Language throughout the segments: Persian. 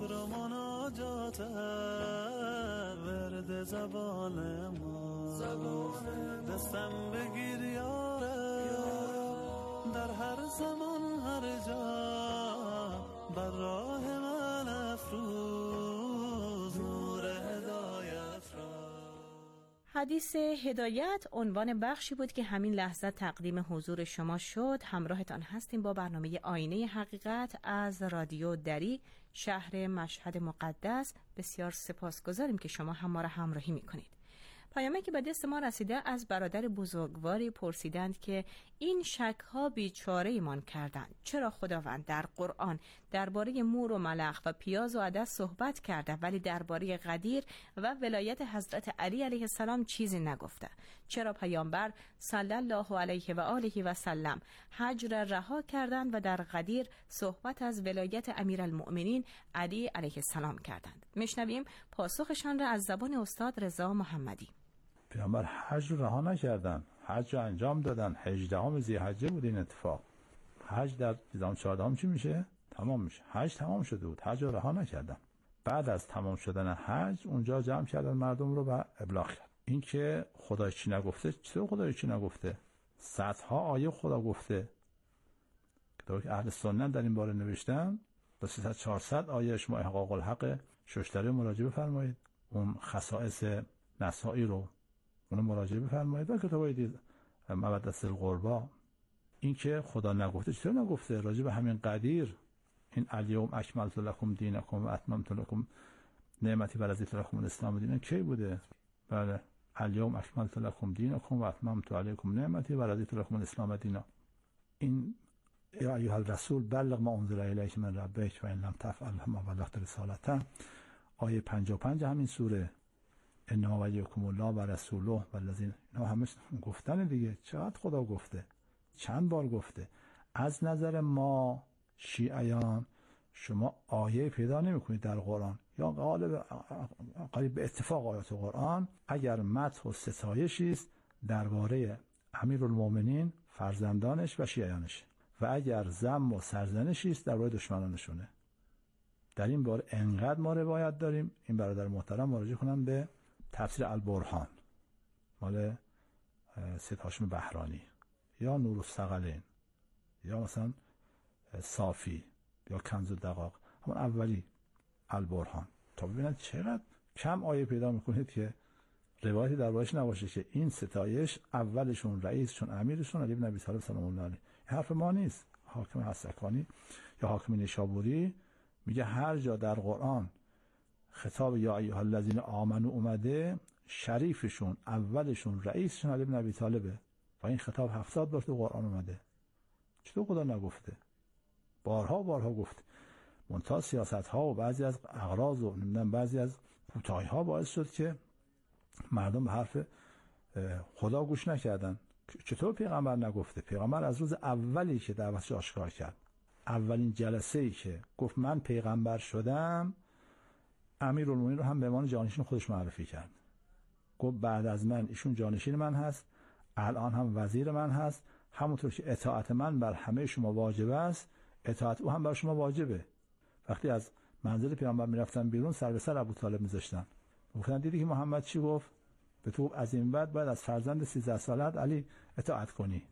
ذکر و مناجات ورد زبان ما، دستم بگیر یاره در هر زمان هر جا، بر راه من افروز نور هدایت را. حدیث هدایت عنوان بخشی بود که همین لحظه تقدیم حضور شما شد. همراهتان هستیم با برنامه آینه حقیقت از رادیو دری شهر مشهد مقدس. بسیار سپاسگزاریم که شما هم ما را همراهی میکنید. پیامی که به دست ما رسیده از برادر بزرگواری پرسیدند که این شک‌ها بیچاره ایمان کردند. چرا خداوند در قرآن درباره مور و ملخ و پیاز و عدس صحبت کرده ولی درباره غدیر و ولایت حضرت علی علیه السلام چیزی نگفته؟ چرا پیامبر صلی الله علیه و آله و سلم حج را رها کردند و در غدیر صحبت از ولایت امیرالمؤمنین علی علیه السلام کردند؟ میشنویم پاسخشان را از زبان استاد رضا محمدی. پیامبر حج رو رها نکردن، حج رو انجام دادن. 18 ذی‌حجه بود این اتفاق. حج در 14 چی میشه؟ تمام میشه. حج تمام شده بود، حج رو رها نکردن. بعد از تمام شدن حج اونجا جمع کردن مردم رو و ابلاغ کرد. این که خدا چی نگفته، چطور خدا چی نگفته؟ صدها آیه خدا گفته. که اهل سنت در این باره نوشتن، تا 300-400 آیه شما احقاق الحق ششتری مراجعه بفرمایید. اون خصائص نسائی رو اون مراجعه بفرمایید و کتابای دیگه مودت القربا. این که خدا نگفته، چطور نگفته؟ راجع به همین قدیر، این الیوم اکملت لکم دینکم و اتممت لکم نعمتی و رضیت لکم الاسلام دینا کی بوده؟ بله، الیوم اکملت لکم دینکم و اتممت علیکم نعمتی و رضیت لکم الاسلام دینا. این یا ایها الرسول بلغ ما انزل الیک من ربک و ان لم تفعل فما بلغت رسالته. آیه 55 همین سوره. انما ولیکم الله و رسوله والذین، اینا همه گفتن دیگه. چقدر خدا گفته، چند بار گفته. از نظر ما شیعیان شما آیه پیدا نمی‌کنید در قرآن یا قریب به اتفاق آیات قرآن اگر مدح و ستایشی است درباره امیرالمومنین، فرزندانش و شیعیانش، و اگر ذم و سرزنشی است درباره دشمنانشونه. در این باره انقدر ما روایت داریم. این برادر محترم مراجعه کنم به تفسیر البرهان مال سید هاشم بهرانی یا نور الثقلین یا مثلا صافی یا کنز الدقاق، همون اولی البرهان، تا ببینید چقدر کم آیه پیدا میکنید که روایتی دربارش نباشه که این ستایش اولشون رئیسشون امیرشون علی بن ابی طالب سلام الله علیه. حرف ما نیست. حاکم حسکانی یا حاکم نیشابوری میگه هر جا در قرآن خطاب یا ایها الذین آمنو اومده، شریفشون اولشون رئیسشون علی بن ابی طالبه و این خطاب 70 بار تو قرآن اومده. چطور خدا نگفته؟ بارها گفت. منتها سیاست ها و بعضی از اغراض و نمیدونم بعضی از کوتاهی ها باعث شد که مردم به حرف خدا گوش نکردن. چطور پیغمبر نگفته؟ پیغمبر از روز اولی که دعوتش آشکار کرد، اولین جلسه‌ای که گفت من پیغمبر شدم، امیرالمومنین رو هم به عنوان جانشین خودش معرفی کرد. گفت بعد از من ایشون جانشین من هست، الان هم وزیر من هست، همونطور که اطاعت من بر همه شما واجب است، اطاعت او هم بر شما واجبه. وقتی از منزل پیامبر میرفتن بیرون، سر به سر ابوطالب میذاشتن. گفتن دیدی که محمد چی گفت؟ به تو از این بعد باید از فرزند 13 سالت علی اطاعت کنی.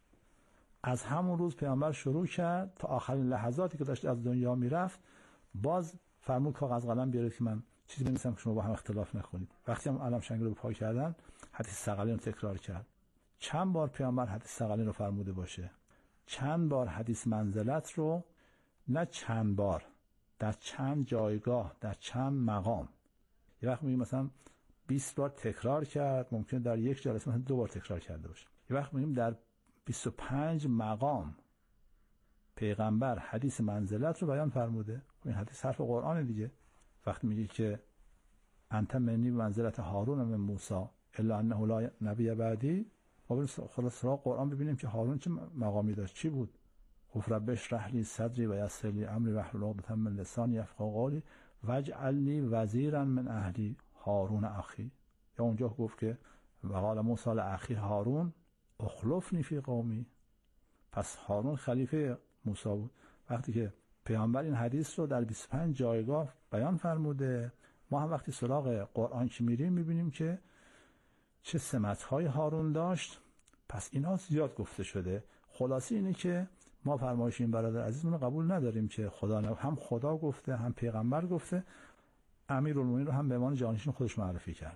از همون روز پیامبر شروع کرد تا آخرین لحظاتی که داشت از دنیا میرفت، باز فرمود کاغذ قلم بیارید که من چیزی بنویسم که شما با هم اختلاف نکنید. وقتی هم علم شنگل رو پای کردن، حدیث ثقلین رو تکرار کرد. چند بار پیامبر حدیث ثقلین رو فرموده باشه؟ چند بار حدیث منزلت رو، نه چند بار، در چند جایگاه، در چند مقام. یه وقت میگیم مثلا 20 بار تکرار کرد، ممکنه در یک جلسه مثلا 2 بار تکرار کرده باشه. یه وقت میگیم در 25 مقام پیغمبر حدیث منزلت رو بیان فرموده. این حدیث حرف قرآن دیگه. وقتی میگه که انت منی منزلت هارون من موسی الا انه لا نبی بعدی، خلاص سراغ قرآن ببینیم که هارون چه مقامی داشت، چی بود. گفت رب اشرح لی صدری و یسر لی امری واحلل عقدة من لسانی یفقهوا قولی واجعل لی وزیرا من اهلی هارون اخی. یا اونجا گفت که وقال موسی لاخی هارون اخلفنی فی قومی. پس هارون خلیفه موسی بود. وقتی که پیامبر این حدیث رو در 25 جایگاه بیان فرموده. ما هم وقتی سراغ قرآن که میریم میبینیم که چه سمت‌های هارون داشت. پس اینا زیاد گفته شده. خلاصه اینه که ما فرمایش این برادر عزیزمون رو قبول نداریم که هم خدا گفته هم پیغمبر گفته. امیرالمومنین رو هم به عنوان جانشین خودش معرفی کرد.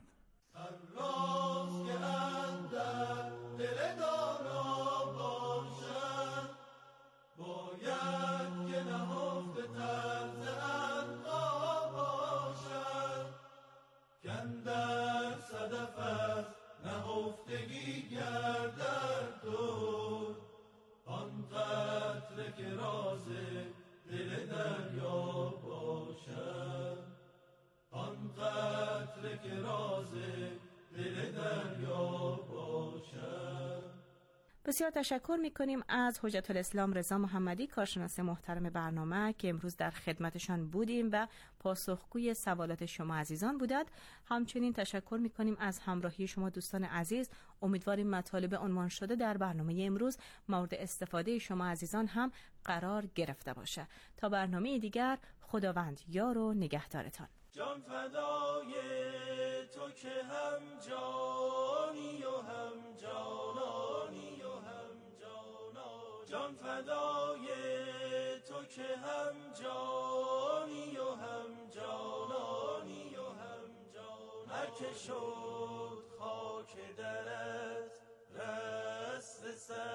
نهفتگی گردد دور آن قطره که راز دل دریا باشد، آن قطره که راز دل دریا باشد. بسیار تشکر می‌کنیم از حجت الاسلام رضا محمدی، کارشناس محترم برنامه که امروز در خدمتشان بودیم و پاسخگوی سوالات شما عزیزان بودند. همچنین تشکر می‌کنیم از همراهی شما دوستان عزیز. امیدواریم مطالب عنوان شده در برنامه امروز مورد استفاده شما عزیزان هم قرار گرفته باشه. تا برنامه دیگر، خداوند یار و نگهدارتان. جان فدای تو که هم جانی و هم جانانی و هم جانا، جان فدای تو که هم جانی و هم جانانی و هم جانا. هر که شد خاک درت رست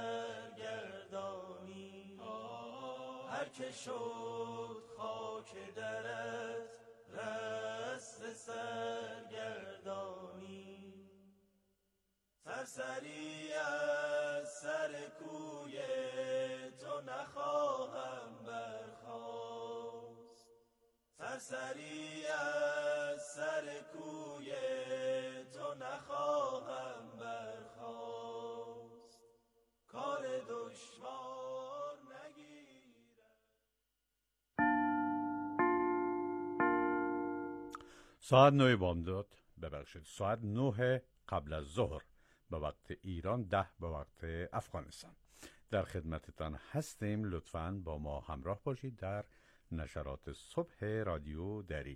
سرگردانی، هر که شد خاک درت رست سرگردانی. سرسری از سر کوی تو نخواهم برخاست، سرسری از سر کوی تو نخواهم برخاست. کار دشوار نگیرم. ساعت 9 بامداد، ساعت 9 قبل از ظهر به وقت ایران، 10 به وقت افغانستان. در خدمتتان هستیم. لطفاً با ما همراه باشید در نشرات صبح رادیو دری.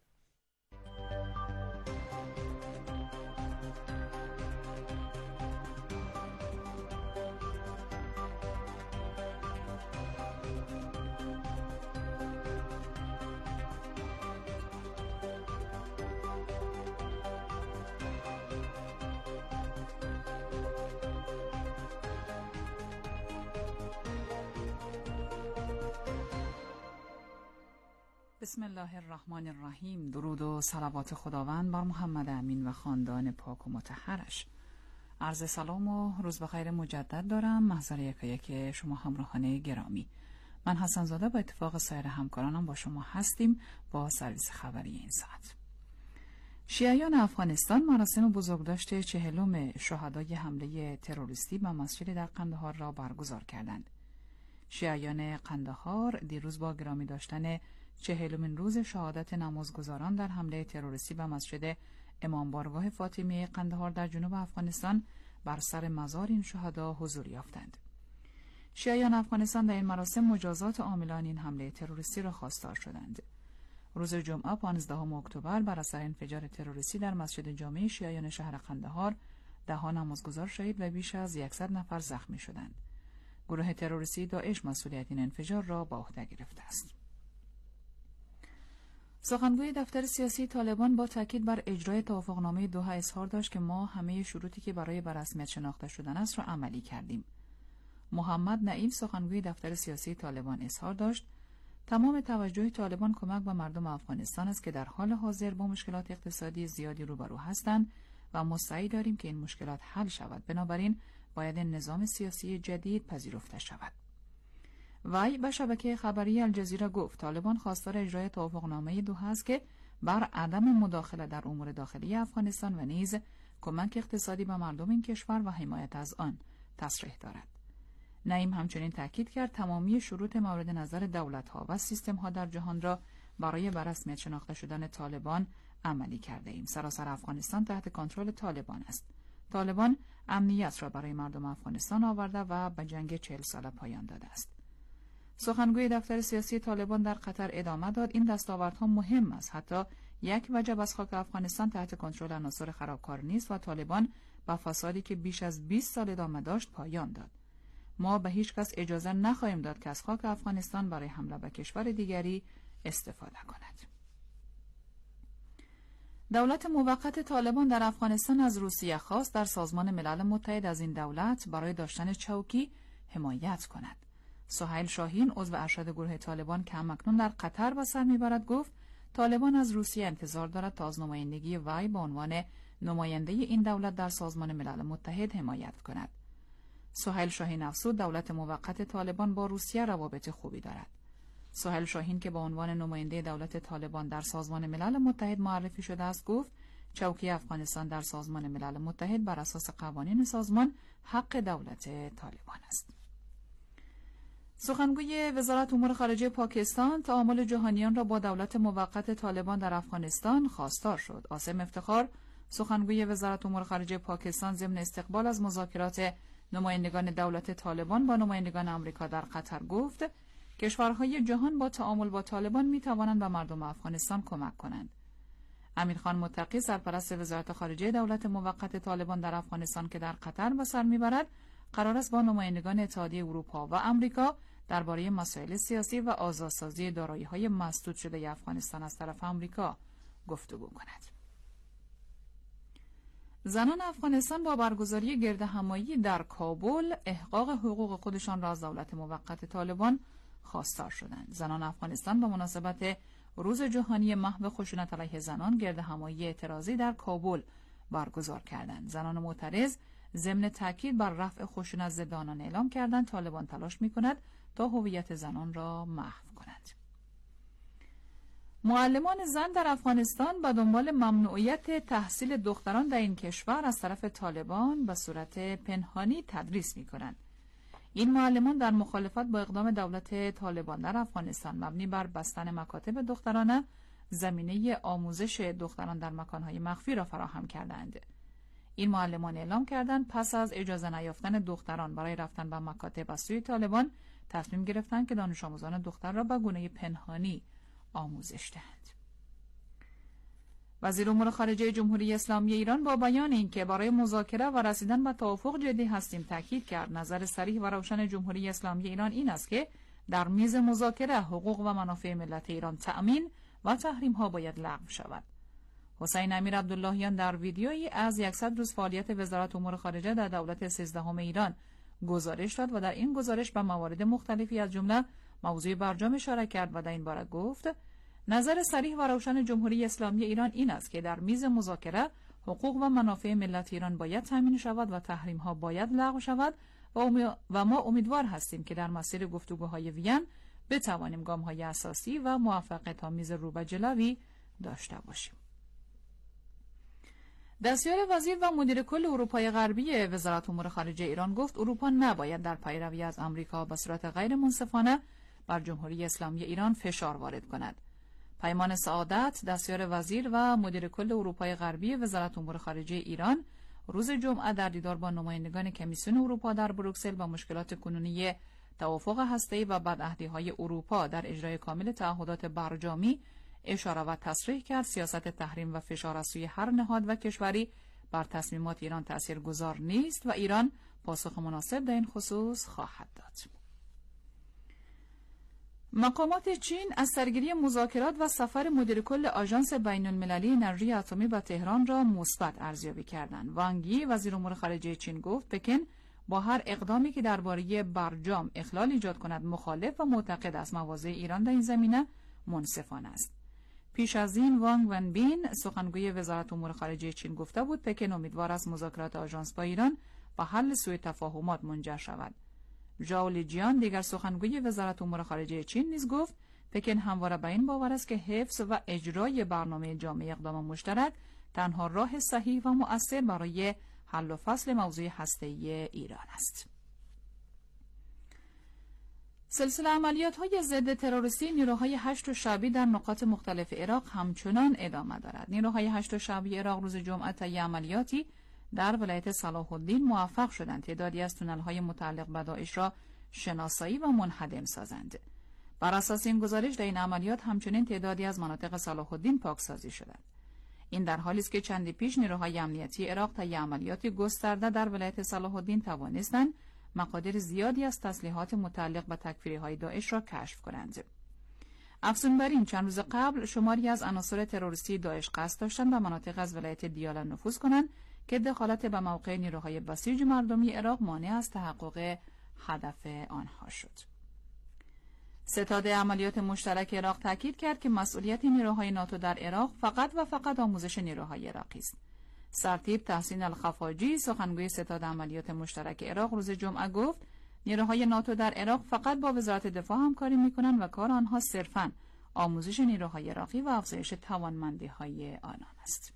بسم الله الرحمن الرحیم. درود و صلوات خداوند بر محمد امین و خاندان پاک و مطهرش. عرض سلام و روز بخیر مجدد دارم محضر یکایک شما همراهان گرامی. من حسن زاده با اتفاق سایر همکارانم با شما هستیم با سرویس خبری این ساعت. شیعیان افغانستان مراسم بزرگداشت 40 شهدای حمله تروریستی به مسجد در قندهار را برگزار کردند. شیعیان قندهار دیروز با گرامی داشتن 40مین روز شهادت نمازگزاران در حمله تروریستی به مسجد امام بارگاه فاطمیه قندهار در جنوب افغانستان بر سر مزار این شهدا حضور یافتند. شیعیان افغانستان در این مراسم مجازات عاملان این حمله تروریستی را خواستار شدند. روز جمعه 15 اکتبر بر اثر انفجار تروریستی در مسجد جامع شیعیان شهر قندهار 10 نمازگزار شهید و بیش از 100 نفر زخمی شدند. گروه تروریستی داعش مسئولیت این انفجار را به عهده گرفته است. سخنگوی دفتر سیاسی طالبان با تاکید بر اجرای توافقنامه دوحه اظهار داشت که ما همه شروطی که برای به رسمیت شناخته شدن است را عملی کردیم. محمد نعیم سخنگوی دفتر سیاسی طالبان اظهار داشت تمام توجه طالبان کمک به مردم افغانستان است که در حال حاضر با مشکلات اقتصادی زیادی روبرو هستند و مستعد داریم که این مشکلات حل شود. بنابراین باید نظام سیاسی جدید پذیرفته شود. وی به شبکه خبری الجزیره گفت طالبان خواستار اجرای توافقنامه دوحه است که بر عدم مداخله در امور داخلی افغانستان و نیز کمک اقتصادی به مردم این کشور و حمایت از آن تصریح دارد. نعیم همچنین تاکید کرد تمامی شروط مورد نظر دولت‌ها و سیستم‌ها در جهان را برای به رسمیت شناخته شدن طالبان عملی کرده ایم. سراسر افغانستان تحت کنترل طالبان است. طالبان امنیت را برای مردم افغانستان آورده و به جنگ 40 ساله پایان داده است. سخنگوی دفتر سیاسی طالبان در قطر ادامه داد این دستاوردها مهم است. حتی یک وجب از خاک افغانستان تحت کنترل عناصر خرابکار نیست و طالبان با فسادی که بیش از 20 سال ادامه داشت پایان داد. ما به هیچ کس اجازه نخواهیم داد که از خاک افغانستان برای حمله به کشور دیگری استفاده کند. دولت موقت طالبان در افغانستان از روسیه خواست در سازمان ملل متحد از این دولت برای داشتن چوکی حمایت کند. سهیل شاهین عضو ارشد گروه طالبان که همکنون در قطر به سر میبرد گفت طالبان از روسیه انتظار دارد تا از نمایندگی وی به عنوان نماینده این دولت در سازمان ملل متحد حمایت کند. سهیل شاهین افزود دولت موقت طالبان با روسیه روابط خوبی دارد. سهیل شاهین که به عنوان نماینده دولت طالبان در سازمان ملل متحد معرفی شده است گفت چوکی افغانستان در سازمان ملل متحد بر اساس قوانین سازمان حق دولت طالبان است. سخنگوی وزارت امور خارجه پاکستان تعامل جهانیان را با دولت موقت طالبان در افغانستان خواستار شد. عاصم افتخار سخنگوی وزارت امور خارجه پاکستان ضمن استقبال از مذاکرات نمایندگان دولت طالبان با نمایندگان آمریکا در قطر گفت کشورهای جهان با تعامل با طالبان می توانند به مردم افغانستان کمک کنند. امیرخان متقی سرپرست وزارت خارجه دولت موقت طالبان در افغانستان که در قطر به سر میبرد قرار است با نمایندگان اتحادیه اروپا و آمریکا درباره مسائل سیاسی و آزادسازی دارایی‌های مسدود شده افغانستان از طرف آمریکا گفتگو کند. زنان افغانستان با برگزاری گردهمایی در کابل احقاق حقوق خودشان را از دولت موقت طالبان خواستار شدند. زنان افغانستان به مناسبت روز جهانی محو خشونت علیه زنان گردهمایی اعتراضی در کابل برگزار کردند. زنان معترض ضمن تاکید بر رفع خشونت ضد آنان اعلام کردند طالبان تلاش می‌کند تا هویت زنان را محو کند. معلمان زن در افغانستان به دنبال ممنوعیت تحصیل دختران در این کشور از طرف طالبان به صورت پنهانی تدریس می‌کنند. این معلمان در مخالفت با اقدام دولت طالبان در افغانستان مبنی بر بستن مکاتب دخترانه زمینه آموزش دختران در مکانهای مخفی را فراهم کردند. این معلمان اعلام کردند پس از اجازه نیافتن دختران برای رفتن به مکاتب از سوی طالبان تصمیم گرفتند که دانش آموزان دختر را به گونه پنهانی آموزش دهند. وزیر امور خارجه جمهوری اسلامی ایران با بیان اینکه برای مذاکره و رسیدن به توافق جدی هستیم تاکید کرد نظر صریح و روشن جمهوری اسلامی ایران این است که در میز مذاکره حقوق و منافع ملت ایران تأمین و تحریم ها باید لغو شود. حسین امیر عبداللهیان در ویدیویی از 100 روز فعالیت وزارت امور خارجه در دولت 13 ایران گزارش داد و در این گزارش به موارد مختلفی از جمله موضوع برجام اشاره کرد و در این باره گفت نظر صریح و روشن جمهوری اسلامی ایران این است که در میز مذاکره حقوق و منافع ملت ایران باید تامین شود و تحریم ها باید لغو شود و ما امیدوار هستیم که در مسیر گفتگوهای وین بتوانیم گام‌های اساسی و موفقیت‌آمیز رو به جلوی داشته باشیم. دستیار وزیر و مدیر کل اروپای غربی وزارت امور خارجه ایران گفت اروپا نباید در پیروی از آمریکا به صورت غیر منصفانه بر جمهوری اسلامی ایران فشار وارد کند. پیمان سعادت دستیار وزیر و مدیر کل اروپای غربی وزارت امور خارجه ایران روز جمعه در دیدار با نمایندگان کمیسیون اروپا در بروکسل با مشکلات کنونی توافق هسته‌ای و بدعهدی‌های اروپا در اجرای کامل تعهدات برجامی اشاره و تصریح کرد سیاست تحریم و فشار از سوی هر نهاد و کشوری بر تصمیمات ایران تاثیرگذار نیست و ایران پاسخ مناسب در این خصوص خواهد داد. مقامات چین از سرگیری مذاکرات و سفر مدیر کل آژانس بین‌المللی انرژی اتمی به تهران را مثبت ارزیابی کردند. وانگ یی وزیر امور خارجه چین گفت پکن با هر اقدامی که درباره برجام اخلال ایجاد کند مخالف و معتقد است مواضع ایران در این زمینه منصفانه است. پیش از این وانگ ونبین سخنگوی وزارت امور خارجه چین گفته بود پکن امیدوار است مذاکرات آژانس با ایران به حل سوء تفاهمات منجر شود. ژائو لیجیان دیگر سخنگوی وزارت امور خارجه چین نیز گفت پکن همواره به این باور است که حفظ و اجرای برنامه جامع اقدام مشترک تنها راه صحیح و مؤثر برای حل و فصل موضوع هسته‌ای ایران است. سلسله عملیات‌های ضد تروریستی نیروهای هشت شعبی در نقاط مختلف عراق همچنان ادامه دارد. نیروهای هشت شعبی عراق روز جمعه طی عملیاتی در ولایت صلاح الدین موفق شدند تعدادی از تونل‌های متعلق به داعش را شناسایی و منهدم سازند. بر اساس این گزارش در این عملیات همچنین تعدادی از مناطق صلاح الدین پاکسازی شدند. این در حالی است که چندی پیش نیروهای امنیتی عراق طی عملیاتی گسترده در ولایت صلاح الدین توانستند مقادیر زیادی از تسلیحات متعلق به تکفیری‌های داعش را کشف کنند. افزون بر این چند روز قبل شماری از عناصر تروریستی داعش قصد داشتند به مناطق از ولایت دیالا نفوذ کنند که دخالت به موقع نیروهای بسیج مردمی عراق مانع از تحقق هدف آنها شد. ستاد عملیات مشترک عراق تاکید کرد که مسئولیت نیروهای ناتو در عراق فقط و فقط آموزش نیروهای عراقی است. سرتیپ تحسین الخفاجی سخنگوی ستاد عملیات مشترک عراق روز جمعه گفت نیروهای ناتو در عراق فقط با وزارت دفاع همکاری می‌کنند و کار آنها صرفاً آموزش نیروهای عراقی و افزایش توانمندی‌های آنان است.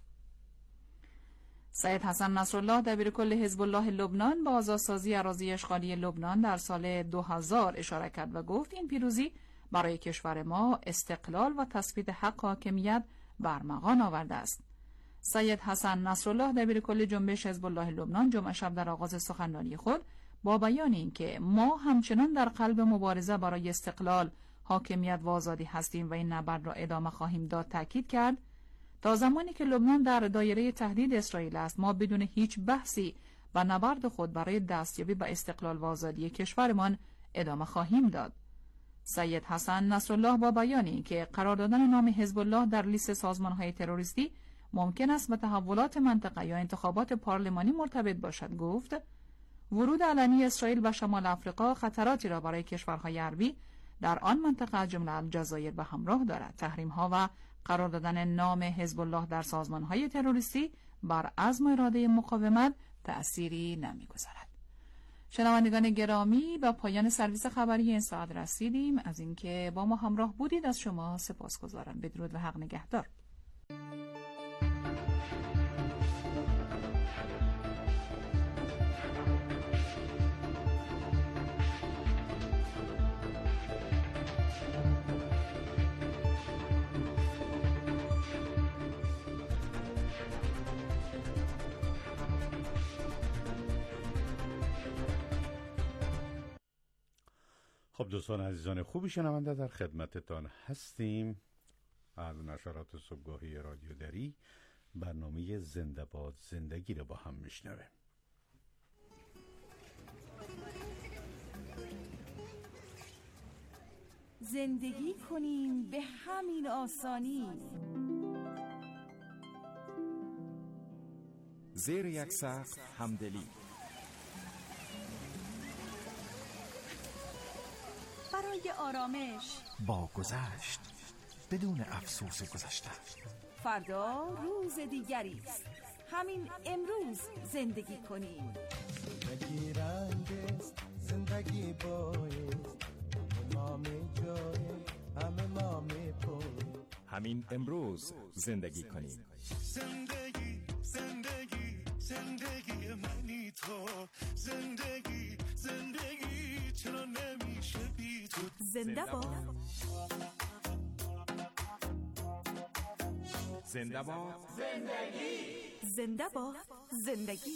سید حسن نصرالله دبیرکل حزب الله لبنان به آزادسازی اراضی اشغالی لبنان در سال 2000 اشاره کرد و گفت این پیروزی برای کشور ما استقلال و تثبیت حق حاکمیت برمغان آورده است. سید حسن نصرالله دبیرکل جنبش حزب الله لبنان جمعه شب در آغاز سخنرانی خود با بیان اینکه ما همچنان در قلب مبارزه برای استقلال، حاکمیت و آزادی هستیم و این نبرد را ادامه خواهیم داد تاکید کرد تا زمانی که لبنان در دایره تهدید اسرائیل است ما بدون هیچ بحثی و نبرد خود برای دستیابی به استقلال و آزادی کشورمان ادامه خواهیم داد. سید حسن نصرالله با بیان اینکه قرار دادن نام حزب الله در لیست سازمان‌های تروریستی ممکن است به تحولات منطقه یا انتخابات پارلمانی مرتبط باشد گفت ورود علنی اسرائیل به شمال آفریقا خطراتی را برای کشورهای غربی در آن منطقه از جمله الجزایر به همراه دارد. تحریم‌ها و قرار دادن نام حزب الله در سازمان‌های تروریستی بر عزم و اراده مقاومت تأثیری نمی‌گذارد. شنوندگان گرامی، به پایان سرویس خبری این ساعت رسیدیم. از اینکه با ما همراه بودید از شما سپاسگزارم. بدرود و حق نگهدار. خب دوستان عزیزان خوبی شنونده در خدمتتان هستیم از نشرات صبحگاهی رادیو دری. برنامه زنده باد زندگی رو با هم میشنویم. زندگی کنیم به همین آسانی، زیر یک سقف همدلی، برای آرامش با گذشت بدون افسوس گذشته. فردا روز دیگری است، همین امروز زندگی کنیم. زندگی رنگ است، زندگی بایست، ما می جای همه ما می پوی. همین امروز زندگی کنیم. زندگی زندگی زندگی منی تو، زندگی زندگی چرا نمیشه بی تو. زنده باد، زنده باد زندگی، زنده باد زندگی.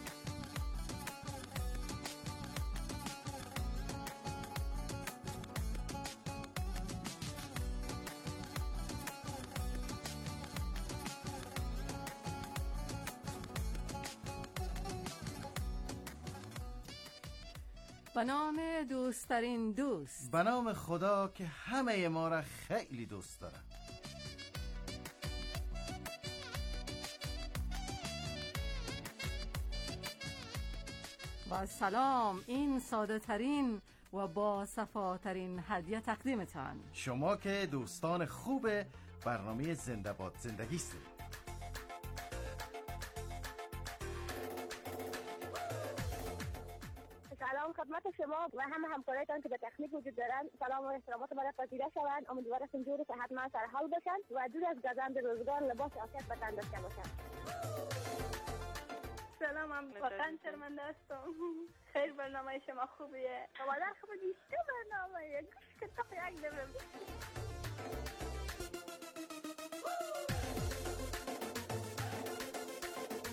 به نام دوستترین دوست، به نام خدا که همه ما را خیلی دوست داره. با سلام، این ساده ترین و با صفاترین هدیه تقدیمتان. شما که دوستان خوب برنامه زنده باد زندگی هستید. سلام خدمت شما و همه همکارایتان که به تکنیک وجود دارن. سلام و احترامات ما را پذیرا شوند. امیدوارم جور صحتمند سرحال باشند و دور از گزند روزگار لباس عافیت به تن داشته باشند. سلام، من واقعا شرمنده هستم. خیلی برنامه شما خوبیه. مادر خوب دیشته برنامه گوش که تا یک دفعه.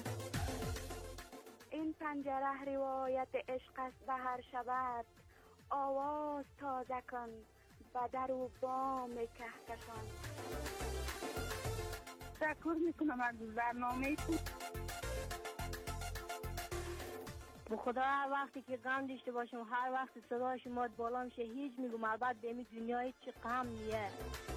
این پنجره روایت عشق است به هر شبت، آواز تازه کن و در و بام کهکشان. تشکر میکنم از برنامه تو. به خدا هر وقتی که غم داشته باشم، هر وقت صدای شما بالا میشه، هیچ میگم البته به این دنیای چه غمیه.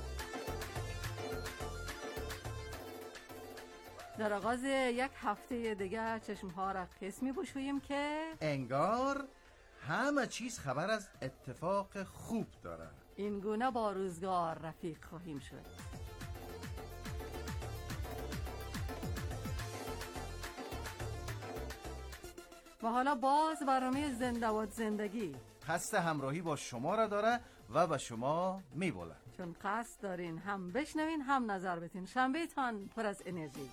در آغاز یک هفته دیگه چشمها را قسم می‌پوشیم که انگار همه چیز خبر از اتفاق خوب داره. این گونه با روزگار رفیق خواهیم شد. و حالا باز برنامه زنده باد زندگی قصد همراهی با شما را داره و به شما میبولد، چون قصد دارین هم بشنوین هم نظر بتین. شنبه تان پر از انرژی.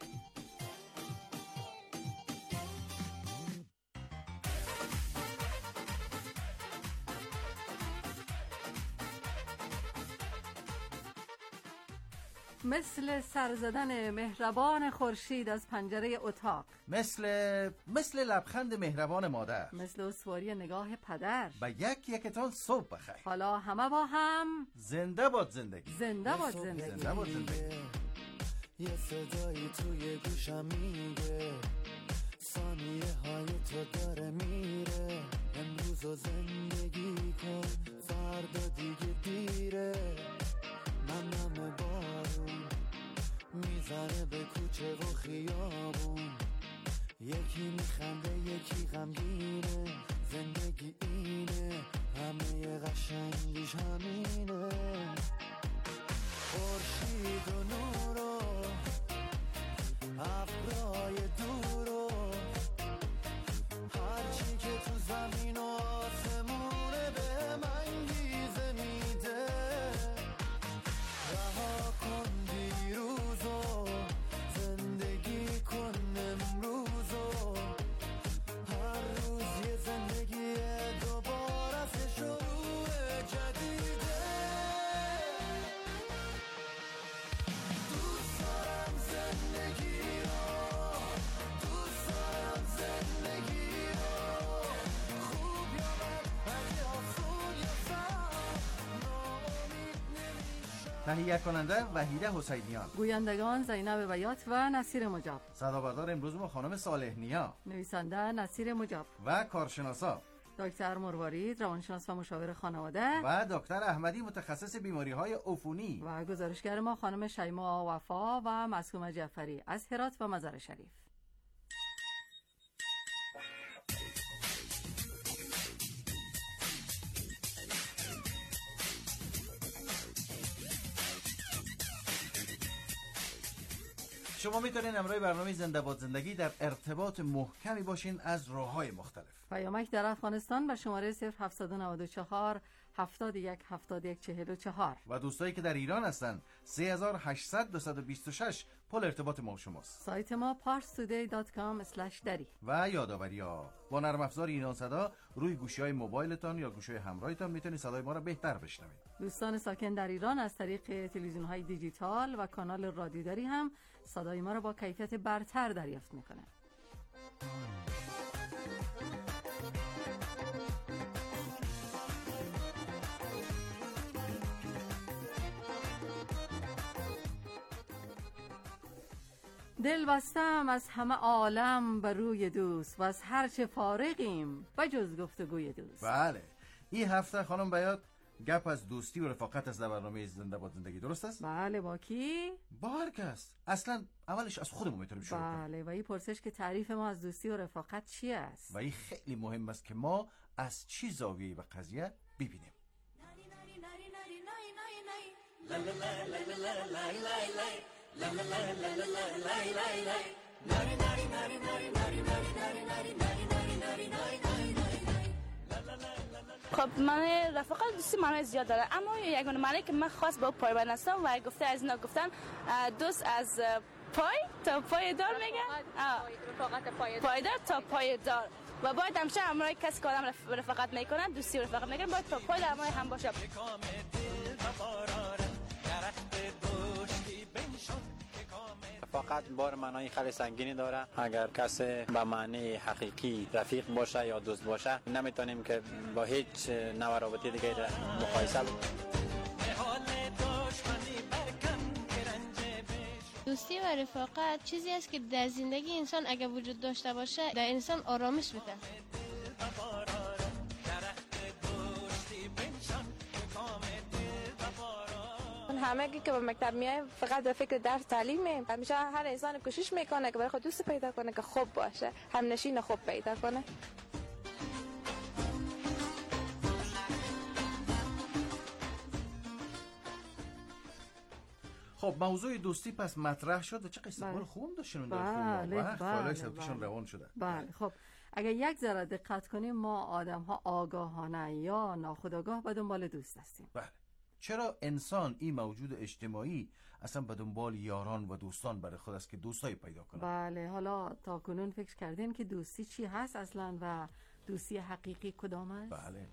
مثل سرزدن مهربان خورشید از پنجره اتاق، مثل لبخند مهربان مادر، مثل اسواری نگاه پدر. و یکتان صبح بخیر. حالا همه با هم زنده باد زندگی. زنده باد زندگی. زنده باد زندگی. یه صدایی توی گوشم میگه ثانیه های تو داره میره. امروز زندگی کن فردا دیگه دیره. نم بارون میزنه به کوچه و خیابون. یکی میخنده یکی غمگینه. زندگی اینه همه قشنگیش همینه. خورشید و نور و ابرای دور و هرچی که تو زمین و آسمونه به من گیزه میده. رها کن دیروز و زندگی کن امروز و هر روز یه زندگی دوباره از شروع جدیده. دوست دارم زندگی رو، دوست دارم زندگی رو. خوب یا بد، اگه آسون یا سخت، ناامید نمیشم. تهیه کننده وحیده حسینیان، گویندگان زینب بیات و نصیر مجاب. صدابردار امروز ما خانم صالح نیا، نویسنده نصیر مجاب و کارشناسا دکتر مروارید روانشناس و مشاور خانواده و دکتر احمدی متخصص بیماری‌های عفونی و گزارشگر ما خانم شیما وفا و معصومه جعفری از هرات و مزار شریف. شما میتونین امروی برنامه زنده باد زندگی در ارتباط محکمی باشین از راه‌های مختلف. پیامک در افغانستان به شماره 0794 71 71 44 و دوستایی که در ایران هستن 3800 226 پل ارتباط ما و شماست. سایت ما parstoday.com/dari و یادآوری‌ها با نرم افزار ایران صدا روی گوشی‌های موبایلتان یا گوشی‌های همراهتان میتونید صدای ما را بهتر بشنوید. دوستان ساکن در ایران از طریق تلویزیون‌های دیجیتال و کانال رادیوداری هم صدای ما را با کیفیت برتر دریافت می‌کنند. دل بستم از همه عالم بر روی دوست و از هر چه فارغیم و جز گفتگوی دوست. بله این هفته خانم بیات گپ از دوستی و رفاقت از برنامه زنده باد زندگی، درست است؟ بله. با کی؟ با هر کس. اصلا اولش از خودمون میتونیم شروع کنیم. بله و این پرسش که تعریف ما از دوستی و رفاقت چی است؟ و این خیلی مهم است که ما از چی زاویه‌ای به قضیه ببینیم. خب من رفاقت دوستی معنی زیاد داره، اما یگانه معنی که من خاص با پای بندستم و گفته از اینا گفتن دوست از پای تا پای دار میگن، رفاقت پایدار تا پای دار و باید همیشه همراه کسی که آدم رفاقت میکنن دوستی و رفاقت میکنن باید تا پای همراه هم باشه. رفاقت بار معنای خیلی سنگینی داره. اگر کسی به معنی حقیقی رفیق باشه یا دوست باشه نمیتونیم که با هیچ نوع رابطه دیگه مقایسه بکنیم. دوستی و رفاقت چیزی است که در زندگی انسان اگر وجود داشته باشه در انسان آرامش میده. همه که به مکتب میایم فقط به فکر درس تعلیمه. همیشه هر انسان کوشش میکنه که برای خود دوست پیدا کنه که خوب باشه، همنشین خوب پیدا کنه. خب موضوع دوستی پس مطرح شد و چه قصه خوب داشتن در فیلم. فایلای صوتیشون روان شده. بله خب اگر یک ذره دقت کنیم ما آدم‌ها آگاهانه یا ناخودآگاه به دنبال دوست هستیم. بله. چرا انسان این موجود اجتماعی اصلا به دنبال یاران و دوستان برای خود است که دوستایی پیدا کنه؟ بله حالا تا کنون فکر کردین که دوستی چی هست اصلا و دوستی حقیقی کدام است؟ بله.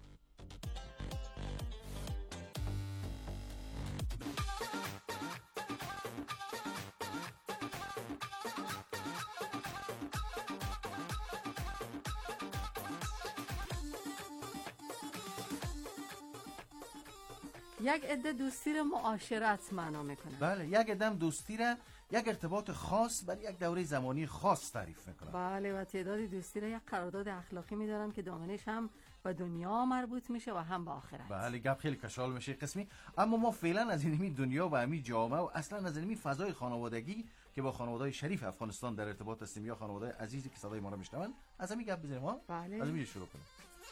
یک عده دوستی رو معاشرت معنا میکنه. بله یک عده دوستی رو یک ارتباط خاص برای یک دوره زمانی خاص تعریف میکنن. بله و تعداد دوستی رو یک قرارداد اخلاقی میدارن که دامنش هم به دنیا مربوط میشه و هم به آخرت. بله گپ خیلی کشال میشه قسمی، اما ما فعلا از این دنیا و همین جامعه و اصلا از این فضای خانوادگی که با خانواده‌های شریف افغانستان در ارتباط هستیم یا خانواده عزیزی که صدای ما رو میشنون از همین گپ بزنیم ها. بله. از همین شروع کنیم.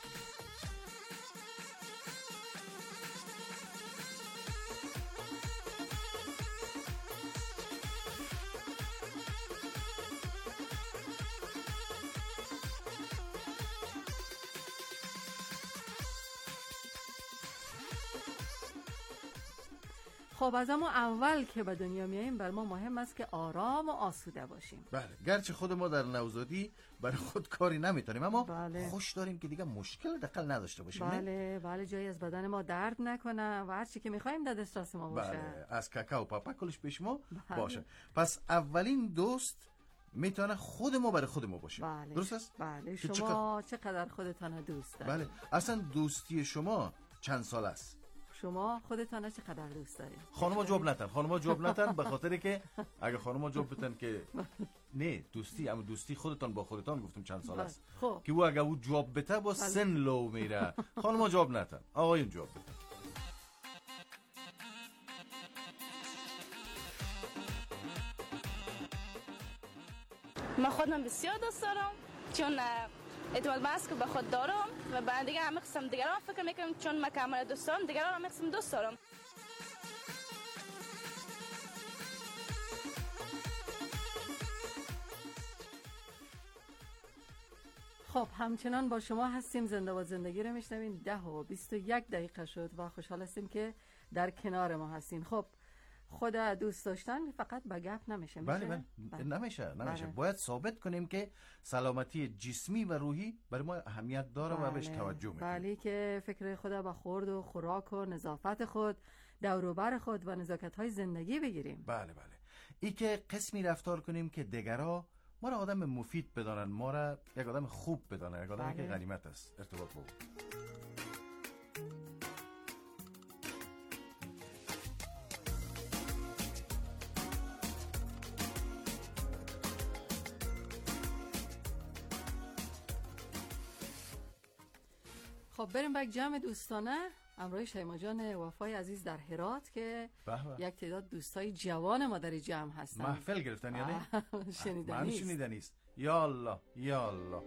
خب از اما اول که به دنیا میاییم بر ما مهم است که آرام و آسوده باشیم. بله گرچه خود ما در نوزادی برای خود کاری نمیتونیم اما بله. خوش داریم که دیگه مشکل دقل نداشته باشیم. بله بله جایی از بدن ما درد نکنه و هر چی که میخوایم در دسترس ما باشه. بله از کاکائو پاپا کلش پیش ما بله. باشه. پس اولین دوست میتونه خود ما برای خود ما باشه. بله. درست است؟ بله شما چقدر خودتان دوست دارید؟ بله اصلا دوستی شما چند سال است؟ شما خودتان چقدر دوست دارید؟ خانوما جواب نتن به خاطر که اگه خانوما جواب بتن که نه دوستی اما دوستی خودتان با خودتان گفتم چند سال است خب. که او اگه او جواب بته با سن لو میره. خانوما جواب نتن آقایون جواب بتن. من خودم بسیار دوست دارم چون اعتماد به نفس که به خود دارم و بعد دیگه همه قسم دیگران فکر میکنم چون من کاملا دوست دارم دیگران همه قسم دوست دارم. خب همچنان با شما هستیم زنده و زندگی رو میشنوین 10:21 شد و خوشحال هستیم که در کنار ما هستین. خب خود دوست داشتن فقط به گپ نمیشه. بله نمیشه باید ثابت کنیم که سلامتی جسمی و روحی برای ما اهمیت داره و بهش توجه میکنیم. بله که فکر خود به خورد و خوراک و نظافت خود دور و بر خود و نزاکت‌های زندگی بگیریم. بله ای که قسمی رفتار کنیم که دیگرها ما را آدم مفید بدانن، ما را یک آدم خوب بدانن، یک آدمی که غنیمت است ارتباط با. خب بریم به جمع دوستانه همراه شیما جان وفای عزیز در هرات که یک تعداد دوستای جوان ما در جمع هستن. محفل گرفتن یعنی؟ شنیدنی نیست. یا الله یا الله.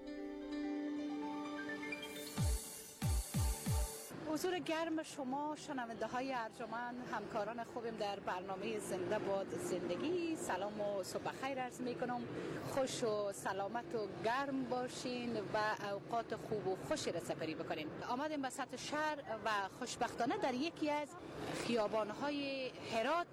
حضور گرم شما شنونده های ارجمند، همکاران خوبیم در برنامه زنده باد زندگی، سلام و صبح خیر عرض می کنم. خوش و سلامت و گرم باشین و اوقات خوب و خوشی را سپری بکنین. آمدیم به سطح شهر و خوشبختانه در یکی از خیابان‌های هرات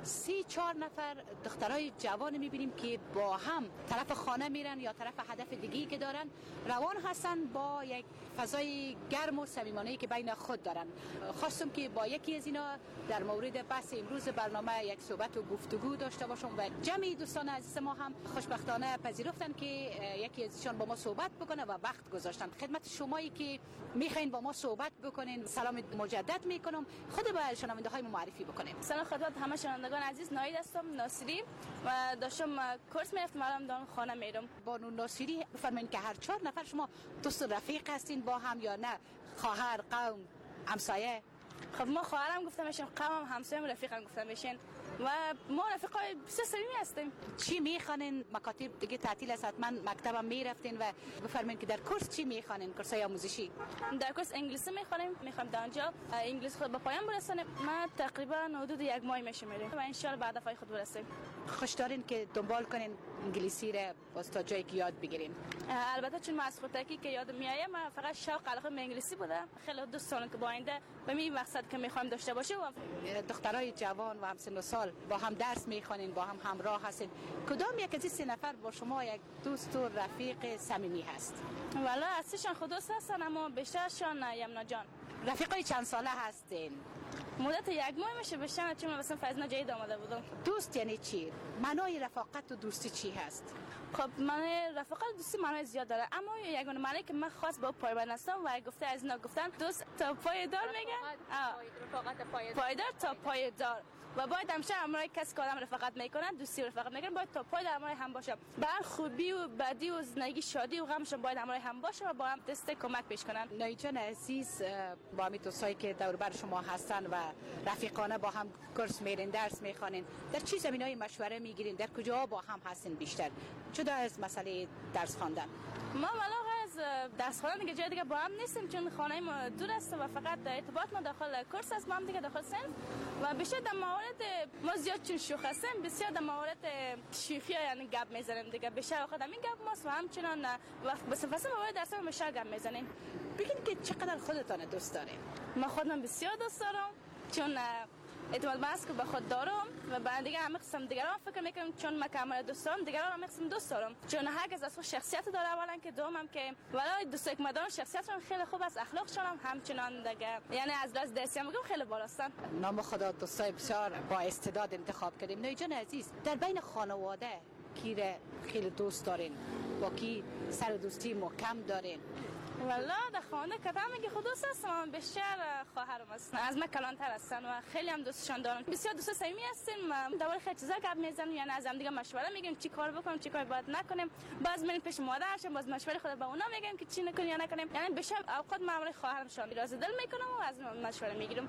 3-4 نفر دخترای جوان میبینیم که با هم طرف خانه میرن یا طرف هدف دیگه‌ای که دارن روان هستن با یک فضای گرم و صمیمانه‌ای که بین خود دارن. خواستم که با یکی از اینا در مورد بحث امروز برنامه یک صحبت و گفتگو داشته باشم و جمعی دوستان عزیز ما هم خوشبختانه پذیرفتن که یکی از ایشان با ما صحبت بکنه و وقت گذاشتن. خدمت شمایی که میخواین با ما صحبت بکنین سلام مجدد میکنم. خود با شنونده‌های ما معرفی بکنیم. سلام خدمت همه شنوندگان عزیز، ناهید هستم، ناصری و داشتم کورس میرفتم، الان دارم خانه میرم. بانو ناصری بفرمایید که هر 4 نفر شما دوست و رفیق هستین با هم یا نه؟ خواهر، قوم، همسایه؟ خب ما خواهرم گفتم میشیم، قومم، همسایه‌م، رفیقم گفتم میشین و ما رفیقای بسیار صمیمی هستیم. چی میخوانین؟ مکاتب دیگه تعطیل است، حتما مکتبم میرفتین و بفرمایید که در کورس چی میخوانین؟ کورسای آموزشی؟ در کورس انگلیسی میخوانیم، میخوام در اونجا انگلیسی خود به پایان برسونیم. ما تقریبا حدود 1 ماه میشه میریم و ان شاء الله بعد دفعه خود برسیم. خوش دارین که دنبال کنین انگلیسی را باز تا جایی که یاد بگیرین. البته چون ما از خودکی که یاد میایم، من فقط شوق علاقه به انگلیسی بوده. خیلی دوست دارم که با آینده به این مقصد که میخوام داشته باشه. و دخترای جوان و همسن و سال با هم درس میخوانین، با هم همراه هستین، کدام یک از این 3 نفر با شما یک دوست و رفیق صمیمی هست؟ والا اصلشان خود دوست هستن، اما بیشترشان یمنا جان. رفیقای چند ساله هستین؟ مدت 1 ماه میشه بشن، چون مثلا فیضنا جدید آمده بودم. دوست یعنی چی؟ معنای رفاقت و دوستی چی هست؟ خب معنای رفاقت و دوستی معنای زیاد داره، اما یگانه معنی که من خاص با پایبند هستم و گفته از اینا گفتن دوست تا پایدار میگن. رفاقت پایدار تا پایدار و باید همیشه همراه کسی که آدم رفاقت میکنن، دوستی و رفاقت میکنن، باید تا پای همراه هم باشه. به هر خوبی و بدی و زندگی، شادی و غمشون باید همراه هم باشه و با هم دست کمک پیش کنن. نایی جان عزیز، با همین دوستایی که دور بر شما هستن و رفیقانه با هم کورس میرین، درس میخوانین، در چه زمینه‌ای مشوره میگیرین؟ در کجا با هم هستین بیشتر؟ جدا از مسئله درس خواندن. ما از درس خواندن دیگه جای دیگه با هم نیستیم، چون خانه ما دور است و فقط ارتباط ما داخل کورس است، ما هم دیگه داخل صنف و بیشتر در موارد ما زیاد چون شوخ هستیم، بسیار در موارد شوخی یعنی گپ میزنیم دیگه. بیشتر وقت همین گپ ماست و همچنان وقت بس فصل موارد درس ما بیشتر گپ میزنیم. بگین که چقدر خودتان دوست دارین؟ ما خودم بسیار دوست دارم، چون اعتماد به نفس که به خود دارم و بعد دیگه هم قسم دیگران فکر میکنم، چون من کاملا دوست دارم دیگران هم قسم دوست دارم، چون هر کس از خود شخصیت داره. اولا که دومم که ولای دوستای که مدارم شخصیتشون خیلی خوب است، اخلاقشون هم همچنان دیگه، یعنی از لحاظ درسی هم میگم خیلی بالاستن. نام خدا دوستای بسیار با استعداد انتخاب کردیم. نایی جان عزیز، در بین خانواده کی خیلی دوست دارین؟ با کی سر دوستی محکم دارین؟ والا در خانه کدام میگه خود دوست هستم، من بیشتر خواهرم هستن، از من کلانتر هستن و خیلی هم دوستشان دارم. بسیار دوست صمیمی هستیم، دوباره خیلی چیزا گپ میزنیم، یعنی از هم دیگه مشوره میگیم چی کار بکنیم چی کار باید نکنیم. باز میریم پیش مادرشون، باز مشوره خود با اونا میگیم که چی نکنیم یا نکنیم، یعنی بیشتر اوقات معامله خواهرم شام راز دل میکنم و از مشوره میگیرم.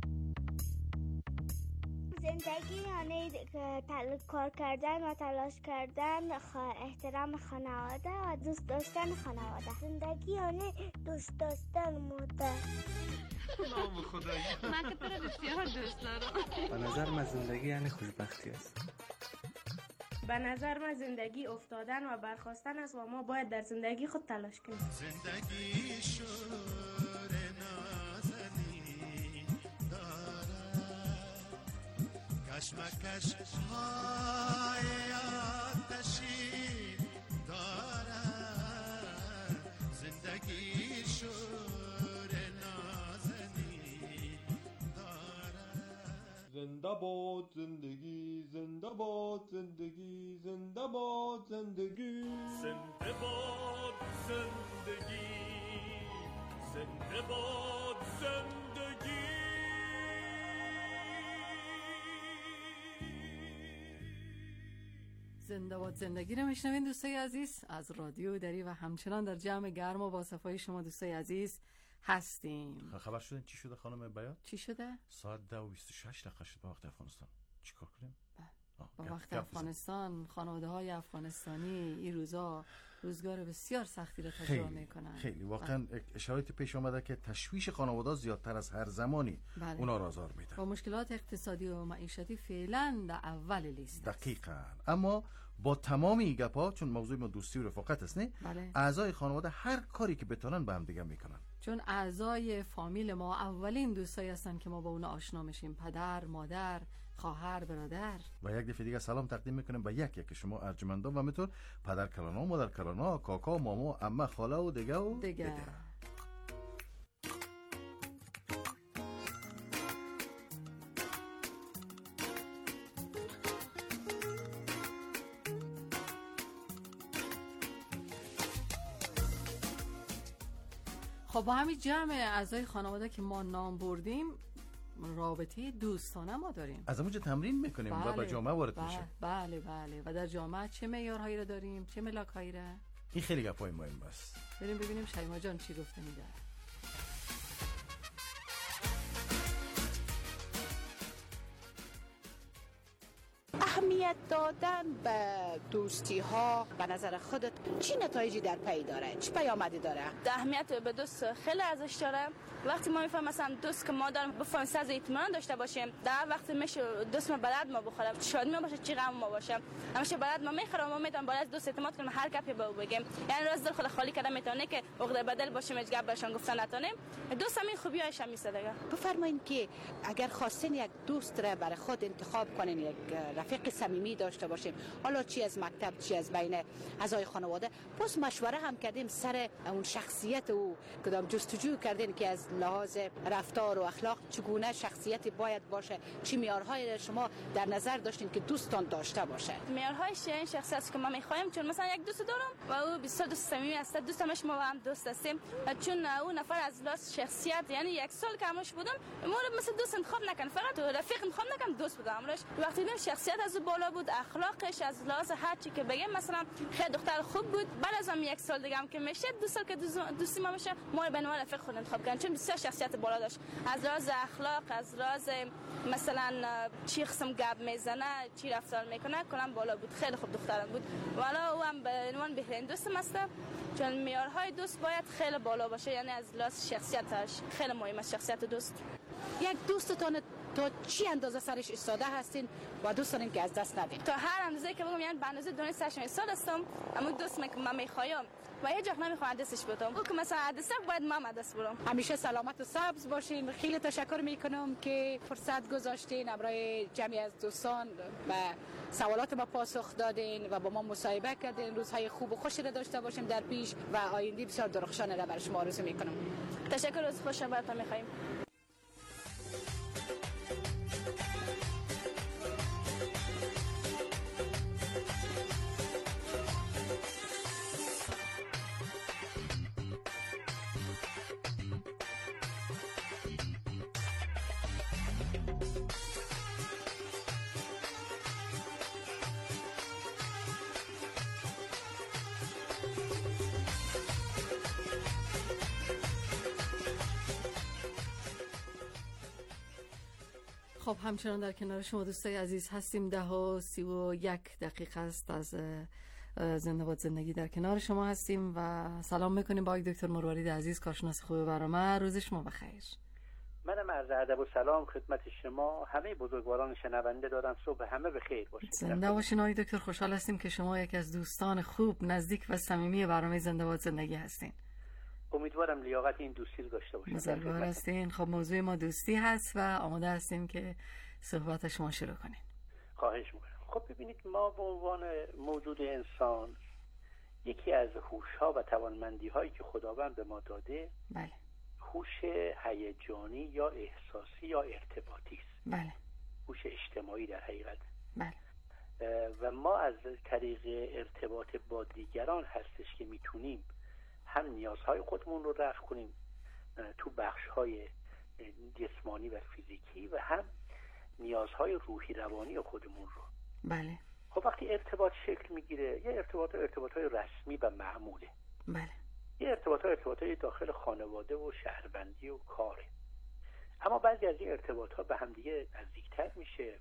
زندگی یعنی کار کردن و تلاش کردن، احترام خانواده و دوست داشتن خانواده. زندگی یعنی دوست داشتن مادر. نام خدایی من که تو رو بسیار دوست دارم. به نظر من زندگی یعنی خوشبختی است. به نظر من زندگی افتادن و برخاستن است و ما باید در زندگی خود تلاش کنیم. زندگی شور نازنی دارد، کشمکش های آتشی دارد. زندگی شور نازنی دارد. زنده باد زندگی، زنده باد زندگی، زنده باد زندگی، زنده باد زندگی، زنده باد زندگی. زنده باد زندگی رو میشنوین دوستای عزیز از رادیو دری و همچنان در جمع گرم و با صفای شما دوستای عزیز هستیم. خبر شدن چی شده خانم بیات؟ چی شده؟ ساعت 10:26 دقیقه شد با وقت افغانستان. چیکار کنیم؟ با وقت افغانستان، خانواده های افغانستانی این روزا روزگار بسیار سختی را تجربه میکنن. خیلی واقعا شرایط پیش آمده که تشویش خانواده زیادتر از هر زمانی اونا را آزار میده. با مشکلات اقتصادی و معیشتی فعلا در اول لیست. دقیقاً. اما با تمام این گپا، چون موضوع ما دوستی و رفاقت است نه؟ بله. اعضای خانواده هر کاری که بتونن با هم دیگه میکنن. چون اعضای فامیل ما اولین دوستایی هستن که ما با اونا آشنا میشیم. پدر، مادر، خواهر، برادر. و یک دفعه دیگه سلام تقدیم میکنیم به یک شما ارجمندان و همینطور پدر کلانا، مادر کلانا، کاکا، ماما، عمه، خاله و دیگه. خب با همین جمع اعضای خانواده که ما نام بردیم رابطه دوستانه ما داریم. از اونجا تمرین میکنیم و به جامعه وارد میشیم. بله. و در جامعه چه معیارهایی رو داریم، چه ملاک‌هایی رو؟ این خیلی گپای مهم است. بریم ببینیم شیما جان چی گفته میده. اهمیت دادن به دوستی ها به نظر خودت چی نتایجی در پی داره؟ چی پیامدی داره؟ اهمیت به دوست خیلی ارزش داره. وقتی ما میفهمیم مثلا دوست که ما داریم بفهمیم ساز اطمینان داشته باشیم، در وقت میشه دوست ما بلد ما بخوره، شادی ما باشه، چی غم ما باشه، همیشه بلد ما میخوره، ما میتونیم بالا از دوست اعتماد کنیم، هر گپی به او بگیم. یعنی راز دل خود خالی کردن میتونه که عقده بدل باشیم، هیچ گپ بهشون گفتن نتونیم. دوست همین خوبیاش هم میسه دیگه. بفرمایید که اگر خواستین یک دوست را برای خود انتخاب کنین، یک رفیق صمیمی داشته باشیم، حالا چی از مکتب چی از بین اعضای خانواده، پس مشوره هم کردیم سر اون شخصیت او، کدام جستجو کردین که از لحاظ رفتار و اخلاق چگونه شخصیتی باید باشه، چی معیارهای شما در نظر داشتین که دوستان داشته باشه؟ معیارهایش این شخصیت که ما میخوایم، چون مثلا یک دوست دارم و او بسیار دوست صمیمی است، دوستمش ما هم دوست هستیم، چون او نفر از لحاظ شخصیت، یعنی یک سال که همش بودم ما مثلا دوست انتخاب نکن، فقط رفیق انتخاب نکن، دوست بودم امروز. وقتی دیدم شخصیت از بالا بود، اخلاقش از لحاظ هر چی که بگم، مثلا خیلی دختر خوب بود، بعد از هم یک سال دیگه هم که میشه، دو سال که دوستی ما میشه، ما به عنوان رفیق خود انتخاب کردن، چون بسیار شخصیت بالا داشت، از لحاظ اخلاق، از لحاظ مثلا چی قسم گپ میزنه، چی رفتار میکنه، کلا بالا بود، خیلی خوب دخترم بود. والا او هم به عنوان بهترین دوستم است، چون معیارهای دوست باید خیلی بالا باشه، یعنی از لحاظ شخصیتش خیلی مهمه شخصیت دوست. یک دوستتون تا چی اندازه سرش ایستاده هستین و دوست دارین که از دست ندین؟ تا هر اندازه که بگم، یعنی به اندازه دونه سرش ایستاده هستم، اما دوست که من میخوایم و هیچ وقت نمیخوام دستش بدم. او که مثلا دست باید من دست بدم. همیشه سلامت و سبز باشین. خیلی تشکر میکنم که فرصت گذاشتین برای جمعی از دوستان و سوالات ما پاسخ دادین و با ما مصاحبه کردین. روزهای خوب و خوشی را داشته باشیم در پیش و آینده بسیار درخشان را برای شما آرزو میکنم. تشکر، روز خوش براتون میخوایم. خب همچنان در کنار شما دوستای عزیز هستیم. 10:31 است از زنده باد زندگی در کنار شما هستیم و سلام میکنیم با دکتر مروارید عزیز، کارشناس خوب برنامه. روز شما بخیر. منم عرض ادب و سلام خدمت شما، همه بزرگواران شنونده دارم. صبح همه بخیر باشید. زنده باشین آقای دکتر. خوشحال هستیم که شما یک از دوستان خوب، نزدیک و صمیمی برنامه زنده باد زندگی هستین. امیدوارم لیاقت این دوستی رو داشته باشید. بزرگوار هستین. خب موضوع ما دوستی هست و آماده هستیم که صحبت شما شروع کنین. خواهش میکنم. خب ببینید، ما به عنوان موجود انسان یکی از هوش‌ها و توانمندی‌هایی که خداوند به ما داده، بله، هوش هیجانی یا احساسی یا ارتباطی است. بله. هوش اجتماعی در حقیقت. بله. و ما از طریق ارتباط با دیگران هستش که میتونیم هم نیازهای خودمون رو رفع کنیم تو بخش‌های جسمانی و فیزیکی و هم نیازهای روحی روانی خودمون رو. بله. خب وقتی ارتباط شکل میگیره، یه ارتباطهای رسمی و معموله. بله. یه ارتباطهای داخل خانواده و شهروندی و کاره. اما بعضی از این ارتباطها به هم دیگه نزدیکتر میشه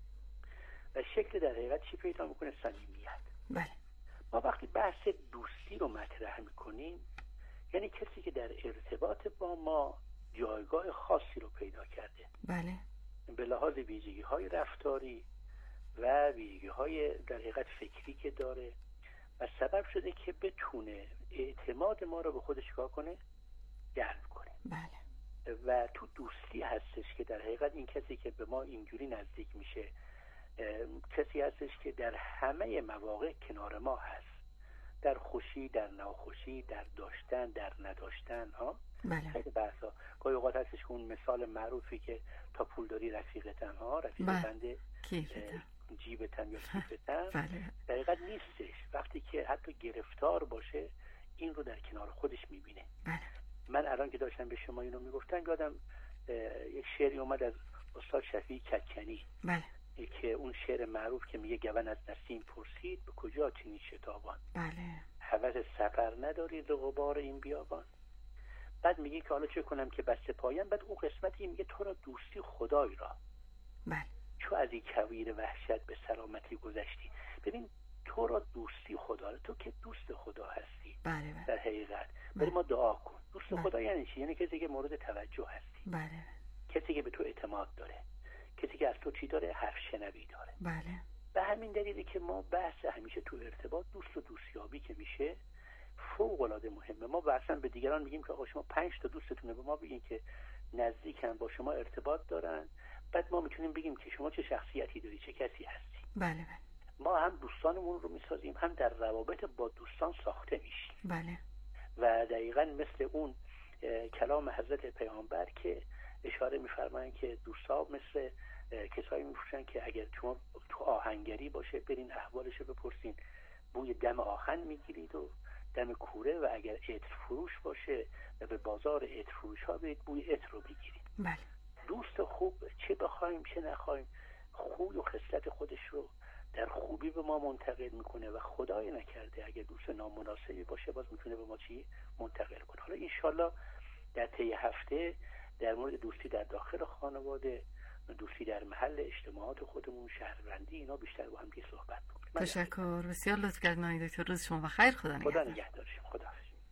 و شکل در حقیقت چی پیدا میکنه؟ صمیمیت. بله. ما وقتی بحث دوستی رو مطرح میکنیم، یعنی کسی که در ارتباط با ما جایگاه خاصی رو پیدا کرده. بله. به لحاظ ویژگی‌های رفتاری و ویژگی‌های در حقیقت فکری که داره و سبب شده که بتونه اعتماد ما رو به خودش کار کنه، جلب کنه. بله. و تو دوستی هستش که در حقیقت این کسی که به ما اینجوری نزدیک میشه کسی هستش که در همه مواقع کنار ما هست، در خوشی، در ناخوشی، در داشتن، در نداشتن. خیلی بحثا گاهی اوقات هستش که اون مثال معروفی که تا پول داری رفیقتن، رفیق بنده جیبتن یا کیفتن، در حقیقت نیستش. وقتی که حتی گرفتار باشه این رو در کنار خودش میبینه. من الان که داشتم به شما اینو میگفتن یادم یک شعری اومد از استاد شفیع کدکنی که اون شعر معروف که میگه گون از نسیم پرسید به کجا چنین شتابان، هوس سفر ندارید غبار این بیابان. بعد میگه که حالا چه کنم که بسته پایم. بعد اون قسمتی میگه تو را دوستی خدای را، چو از این کویر وحشت به سلامتی گذشتی. ببین تو را دوستی خدا را، تو که دوست خدا هستی در حقیقت. ولی ما دعا کن. دوست خدا یعنی چی؟ یعنی کسی که مورد توجه هستی، کسی که به تو اعتماد داره، کسی که از تو چی داره؟ حرف شنوی داره. به همین دلیلی که ما بحث همیشه تو ارتباط دوست و دوستیابی که میشه فوق العاده مهمه. ما اصلا به دیگران میگیم که آقا شما 5 تا دوستتونه، به ما بگین که نزدیکن، با شما ارتباط دارن. بعد ما میتونیم بگیم که شما چه شخصیتی داری، چه کسی هستی. ما هم دوستانمون رو میسازیم، هم در روابط با دوستان ساخته میشیم. و دقیقاً مثل اون کلام حضرت پیامبر که اشاره میفرمایند که دوستا مثل کسایی میفروشن که اگر شما تو آهنگری باشه برین احوالش رو بپرسین، بوی دم آهن میگیرید و دم کوره، و اگر عطر فروش باشه و به بازار عطر فروش ها برید بوی عطر رو بگیرید. دوست خوب چه بخوایم چه نخوایم خوی و خصلت خودش رو در خوبی به ما منتقل میکنه و خدای نکرده اگر دوست نامناسبی باشه باز میتونه به ما چی منتقل کنه. حالا انشالله در طی هفته در مورد دوستی در داخل خانواده، دوستی در محل اجتماعات خودمون، شهروندی، اینا بیشتر با هم دیگه صحبت کنیم. تشکر، بسیار لطف کردین دکتر. روز شما بخیر. خدا نگهدار. خدا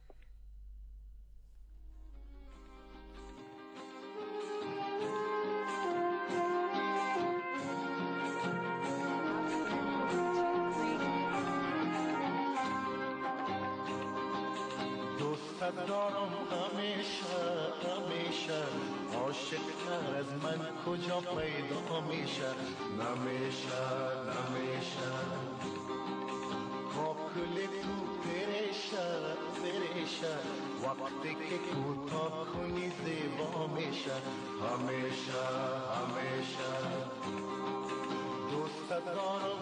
دوستت دارم همیشه عاشق تر از من کجا پیدا میشه، نمیشه کاکل تو پریشه وقتی که کوتاه کنی زیبا میشه، همیشه دوستت دارم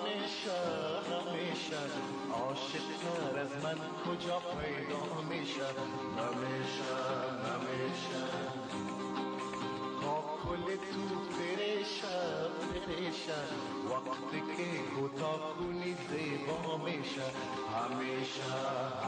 همیشه عاشق تر از من کجا پیدا میشه، نمیشه کاکل تو پریشه وقتی که کوتاه کنی زیبا میشه، همیشه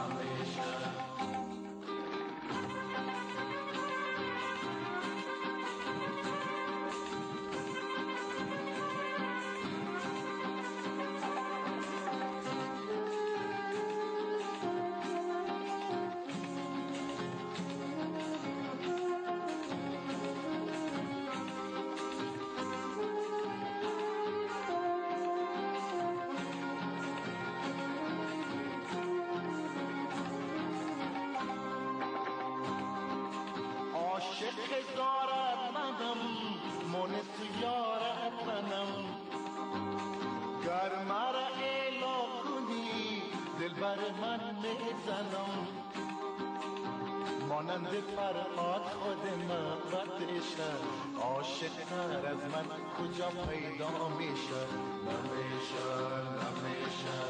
هزارت منم من تو یارت منم، گر مرا اعلا کنی دل بر من میزنم، مانند فرهاد خود محبتشه عاشق تر از من کجا پیدا میشه، نمیشه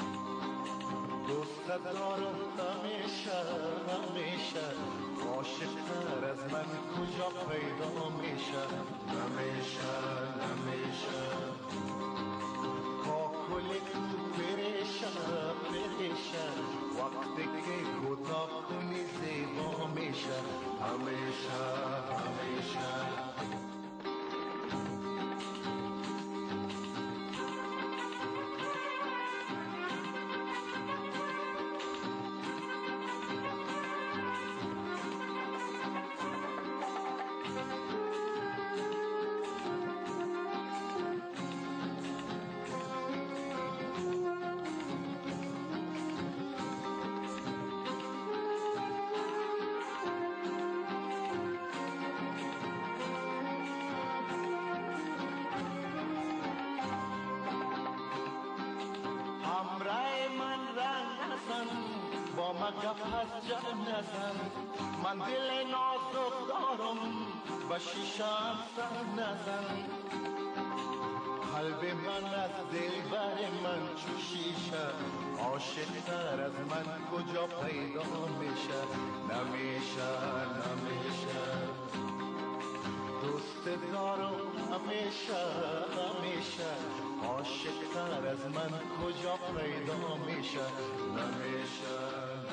دوستت دارم همیشه عاشق تر از من کجا پیدا میشه، نمیشه کاکل تو پریشه وقتی که کوتاه کنی زیبا میشه، همیشه گپ از جا نزن، من دل نازک دارم و شیشه سر نزن. قلب من از دل بر من چو شیشه، عاشق تر از من کجا پیدا میشه؟ نمیشه دوست دارم همیشه همیشه، عاشق تر از من کجا پیدا میشه؟ نمیشه.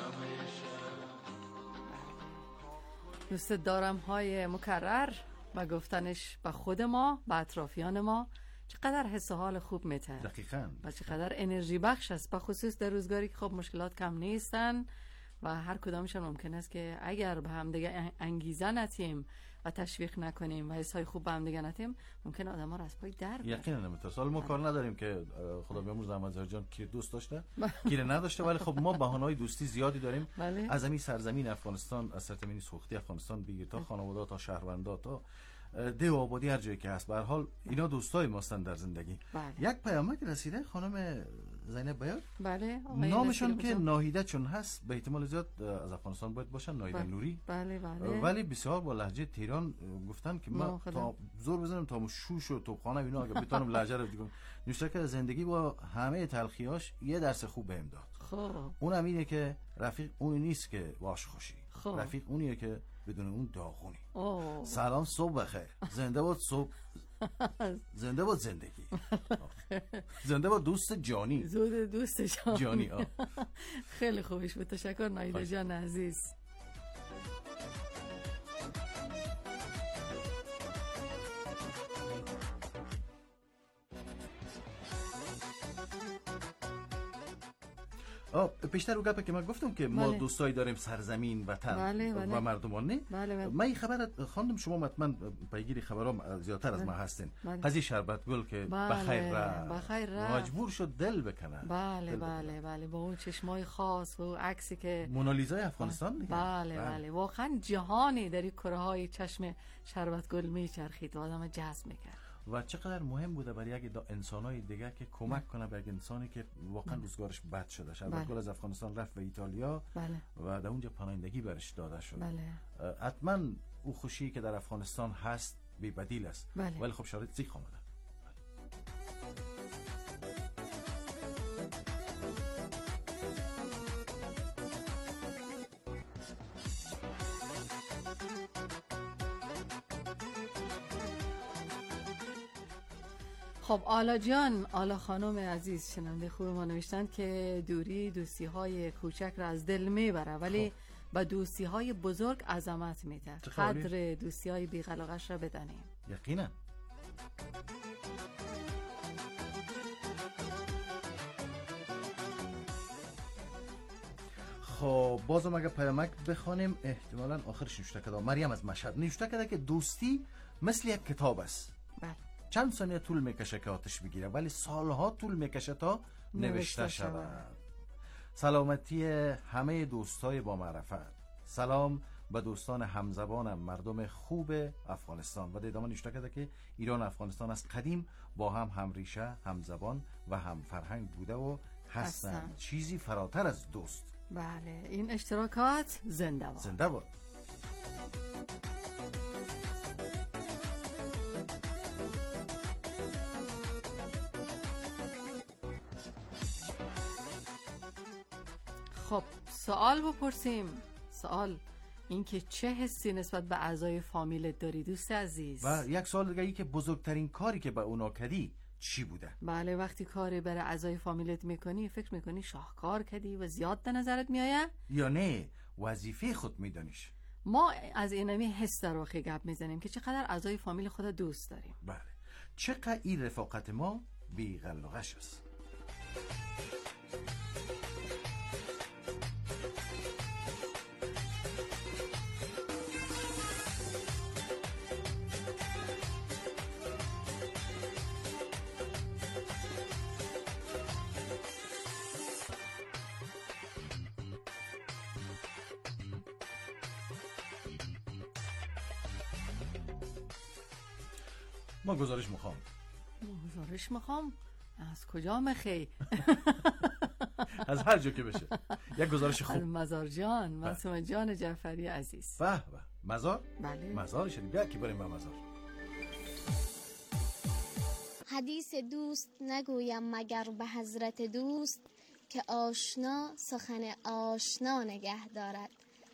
دوست دارم های مکرر و گفتنش به خود ما، به اطرافیان ما، چقدر حس و حال خوب میده. دقیقاً. و چقدر انرژی بخش است، به خصوص در روزگاری که خب مشکلات کم نیستن و هر کدامشان ممکن است که اگر به هم دیگه انگیزه نتیم و تشویق نکنیم و حسای خوب به هم دیگه نتیم، ممکن آدم‌ها را از پای در بیارن. یقینا نمی‌تونه. ما کار نداریم که خدا بیامرز احمد ظاهر جان کی دوست داشته کی نداشته، ولی خب ما بهانه‌های دوستی زیادی داریم. از همین سرزمین افغانستان، از سرزمین سوختی افغانستان بگیر تا خانواده تا شهروندا تا ده آبادی هر جایی که هست، به هر حال اینا دوستای ماستن در زندگی. یک پیامک رسیده خانم زینب بیار. بله. نامشون که ناهیده چون هست، به احتمال زیاد از افغانستان باید باشن، ناهیده نوری. بله. ولی بسیار با لهجه تهران گفتن که من تا زور بزنم تا شوش و توپخانه اینا اگه بتونم لهجه رو بگم. نوشته که زندگی با همه تلخیاش یه درس خوب بهم داد. خب اون اینه که رفیق اون نیست که واش خوشی. رفیق اونیه که بدون اون داغونی. سلام، صبح بخیر. زنده باد صبح. زنده باد زندگی. زنده باد دوست جانی. دوست جانی. خیلی خوبش بود. تشکر نایده جان عزیز. پیشتر رو گپه که من گفتم که ما دوستایی داریم سرزمین وطن و مردمانه. من این خبر خواندم، شما حتما پیگیری خبرام زیادتر از ما هستین. قضیه شربت گل که بخیر رفت، مجبور شد دل بکنه. بله با اون چشمای خاص و اون عکسی که مونالیزای افغانستان دیگه. بله واقعا جهانی در این کره های چشم شربت گل میچرخید و آدم جذب میکرد. و چقدر مهم بوده برای یک انسانای دیگه که کمک کنه به یک انسانی که واقعا روزگارش بد شده. شربت گل از افغانستان رفت به ایتالیا و در اونجا پناهندگی برش داده شد. حتما او خوشی که در افغانستان هست بی بدیل است. ولی خب شرایط زیخ آمده. خب آلا جان، آلا خانم عزیز شنونده خوب ما نوشتن که دوری دوستی های کوچک را از دل میبره، ولی با دوستی های بزرگ عظمت میده. قدر دوستی های بی‌غلاغش را بدانیم. یقینا. خب بازم اگه پیامک بخوانیم، احتمالاً آخرش نوشته کرده مریم از مشهد نوشته کرده که دوستی مثل یک کتاب است. چند ثانیه طول میکشه که آتش بگیره، ولی سالها طول میکشه تا نوشته شود. سلامتی همه دوستای با معرفت. سلام به دوستان همزبانم، مردم خوب افغانستان. و ادامه نوشته کرده که ایران و افغانستان از قدیم با هم ریشه، هم زبان و هم فرهنگ بوده و هستند. چیزی فراتر از دوست. بله، این اشتراکات زنده باد. زنده باد. خب سوال بپرسیم. سوال این که چه حسی نسبت به اعضای فامیلت داری دوست عزیز؟ و یک سوال دیگه، ای که بزرگترین کاری که به اونا کردی چی بوده؟ بله، وقتی کاری برای اعضای فامیلت میکنی فکر میکنی شاهکار کردی و زیاد به نظرت میآید یا نه وظیفه خود میدانیش؟ ما از اینمی حس در واقع گپ میزنیم که چقدر اعضای فامیل خود دوست داریم. بله، چقدر این رفاقت ما بی غلغش است. ما گزارش میخوام. از کجا مخی؟ از هر جا که بشه. یک گزارش خوب. مزار جان، معصومه جان جعفری عزیز. به به. مزار؟ بله. مزار شدیم. بیا که بریم به مزار. حدیث دوست نگویم مگر به حضرت دوست، که آشنا سخن آشنا نگه دارد.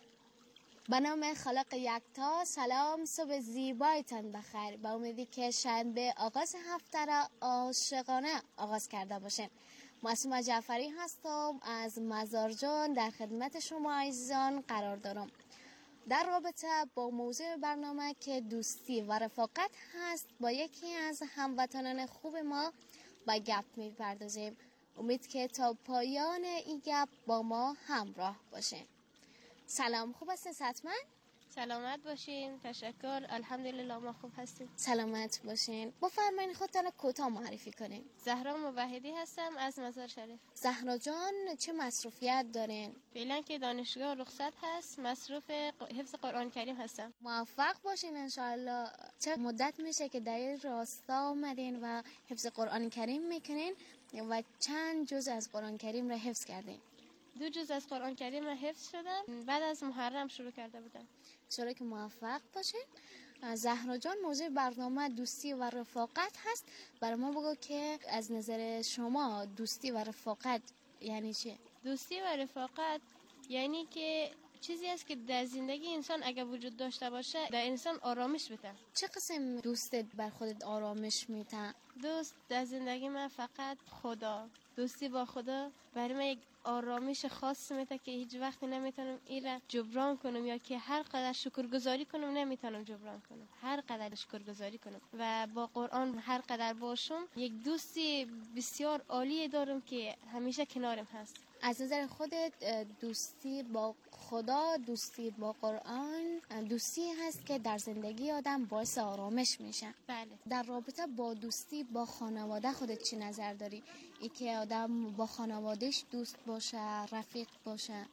به نام خالق یکتا، سلام، صبح زیبایتان بخیر. با امیدی که شنبه آغاز هفته را عاشقانه آغاز کرده باشین. معصومه جعفری هستم از مزار جان، در خدمت شما عزیزان قرار دارم. در رابطه با موضوع برنامه که دوستی و رفاقت هست، با یکی از هموطنان خوب ما با گپ میپردازیم. امید که تا پایان این گپ با ما همراه باشین. سلام، خوب هستین حتما؟ سلامت باشین. تشکر. الحمدلله ما خوب هستیم. سلامت باشین. بفرمایید خودتان کوتاه معرفی کنین. زهرا موحدی هستم از مزار شریف. زهرا جان، چه مصروفیت دارین؟ فعلا که دانشگاه رخصت هست، مصروف حفظ قرآن کریم هستم. موفق باشین انشاءالله. چه مدت میشه که در این راستا آمدین و حفظ قرآن کریم میکنین و چند جزء از قرآن کریم را حفظ کردین؟ 2 جزء از قرآن کریم را حفظ شدم، بعد از محرم شروع کرده بودم. چرا که موفق باشین. زهرا جان، موضوع برنامه دوستی و رفاقت هست. برای ما بگو که از نظر شما دوستی و رفاقت یعنی چه؟ دوستی و رفاقت یعنی که چیزی است که در زندگی انسان اگر وجود داشته باشه در انسان آرامش بده. چه قسم دوستت بر خودت آرامش میده؟ دوست در زندگی من فقط خدا. دوستی با خدا برای من یک آرامش خاص میده که هیچ وقتی نمیتونم این را جبران کنم، یا که هر قدر شکرگزاری کنم نمیتونم جبران کنم. هر قدر شکرگزاری کنم و با قرآن هر قدر باشم، یک دوستی بسیار عالی دارم که همیشه کنارم هست. از نظر خودت دوستی با خدا، دوستی با قرآن، دوستی هست که در زندگی آدم باعث آرامش میشه. بله. در رابطه با دوستی با خانواده خودت چی نظر داری؟ ای که آدم با خانوادهش دوست باشه، رفیق باشه؟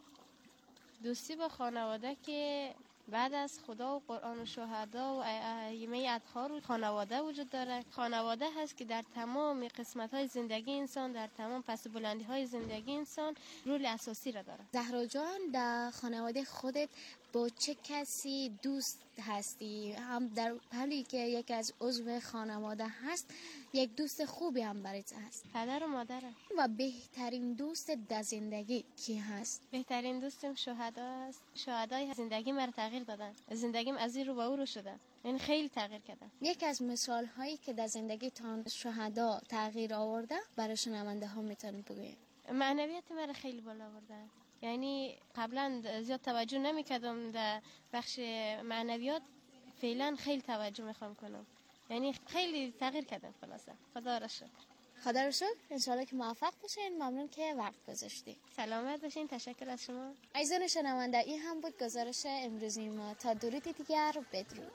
دوستی با خانواده که بعد از خدا و قرآن و شهدا و ائمه اطهار و خانواده وجود داره. خانواده هست که در تمام قسمت‌های زندگی انسان، در تمام پس بلندی‌های زندگی انسان رول اساسی را داره. زهرا جان، در خانواده خودت با چه کسی دوست هستی؟ هم در حالی که یک از عضو خانواده هست، یک دوست خوبی هم برات هست. پدر و مادرم. و بهترین دوست در زندگی کی هست؟ بهترین دوستم شهدا است. شهدای زندگی مرا تغییر دادن. زندگیم از این رو به اون رو شده. این خیلی تغییر کردن. یک از مثال هایی که در زندگیتان شهدا تغییر آورده برای شنونده ها میتونید بگید؟ معنویت مرا خیلی بالا آوردن. یعنی قبلا زیاد توجه نمی‌کردم در بخش معنویات، فعلا خیلی توجه میخوام کنم. یعنی خیلی تغییر کردم. خلاصه خدا را شکر. خدا رو شکر. انشالله که موفق باشین. ممنون که وقت گذاشتی. سلامت باشین. تشکر از شما. عزیزان شنونده، این هم بود گزارش امروزی ما. تا درود دیگر، بدرود.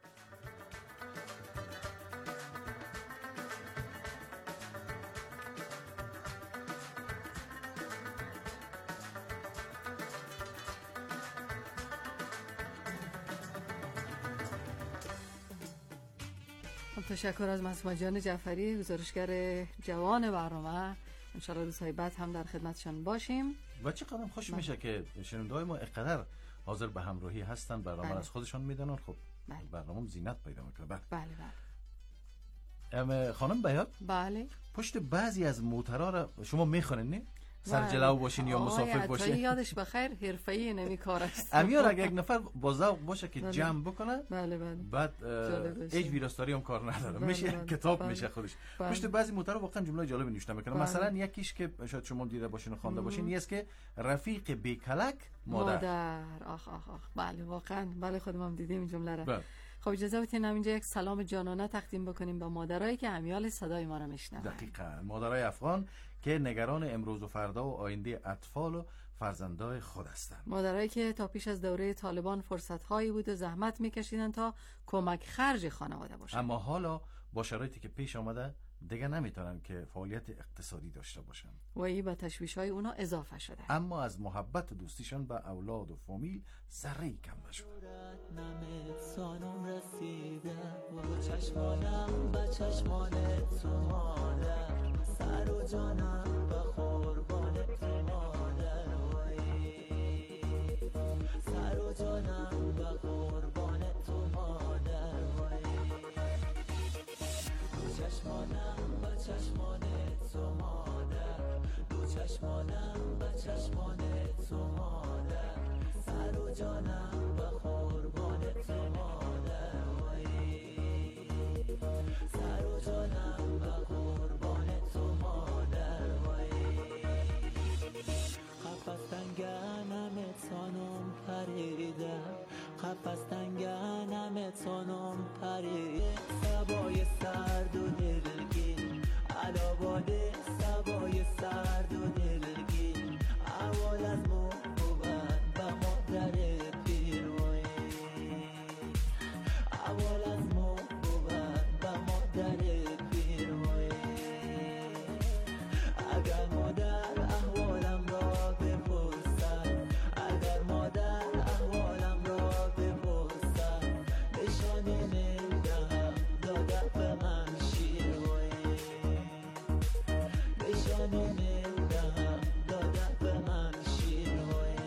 تشکر از معصومه جان جعفری، گزارشگر جوان برنامه. انشاءالله روزهای بعد هم در خدمتشان باشیم. و چه قدم خوش میشه که شنونده‌های ما اینقدر حاضر به همراهی هستن، برنامه از خودشان میدونن. خب برنامه زینت پیدا میکنه. بله بله. خانم بیات، بله، پشت بعضی از موترها را شما میخونین نه؟ سرجلو باشین یا مسافر باشین. یادش بخیر، حرفه‌ای نمی کار است. امیار اگه یک نفر با ذوق باشه که جمع بکنه، بله بله، بعد هیچ ویراستاری هم کار نداره، میشه کتاب میشه خودش. پشت بعضی موترها واقعا جمله جالبی نوشته میکنه. مثلا یکیش که شاید شما دیده باشین و خوانده باشین، این است که رفیق بیکلک مادر. آخ آخ آخ. بله واقعا، بله خودم هم دیدیم این جمله را. خب اجازه بدین همینجا یک سلام جانانه تقدیم بکنیم به مادرایی که امیال صدای ما را میشنون. دقیقاً، مادرای افغان که نگران امروز و فردا و آینده اطفال و فرزندای خود هستند. مادرایی که تا پیش از دوره طالبان فرصت‌هایی بود و زحمت می‌کشیدن تا کمک خرج خانواده باشن، اما حالا با شرایطی که پیش آمده دیگه نمیتونن که فعالیت اقتصادی داشته باشن و این به تشویش‌های اونا اضافه شده. اما از محبت و دوستیشان به اولاد و فامیل ذره‌ای کم نشد. سانم رسیده و چشمانم به چشمان تو مادر، سر و جانم به قربان تو. چشمانم و چشمان تو مادر، سر و جانم و قربان تو مادر، وای سر و جانم و قربان تو مادر، وای قفص تنگنم تانم پریدم، قفص تنگنم تانم پریدم، سبای سرد و دلگین علاواده، سبای سرد و دلگین اول از مو بود و مادر پیر، وای اول از مو بود و مادر پیر، وای اگر مادر احوالم را بپرسد، اگر مادر احوالم را بپرسد، نشانه میدهم دادم به من شیر، وای نشانه میدهم دادم به من شیر، وای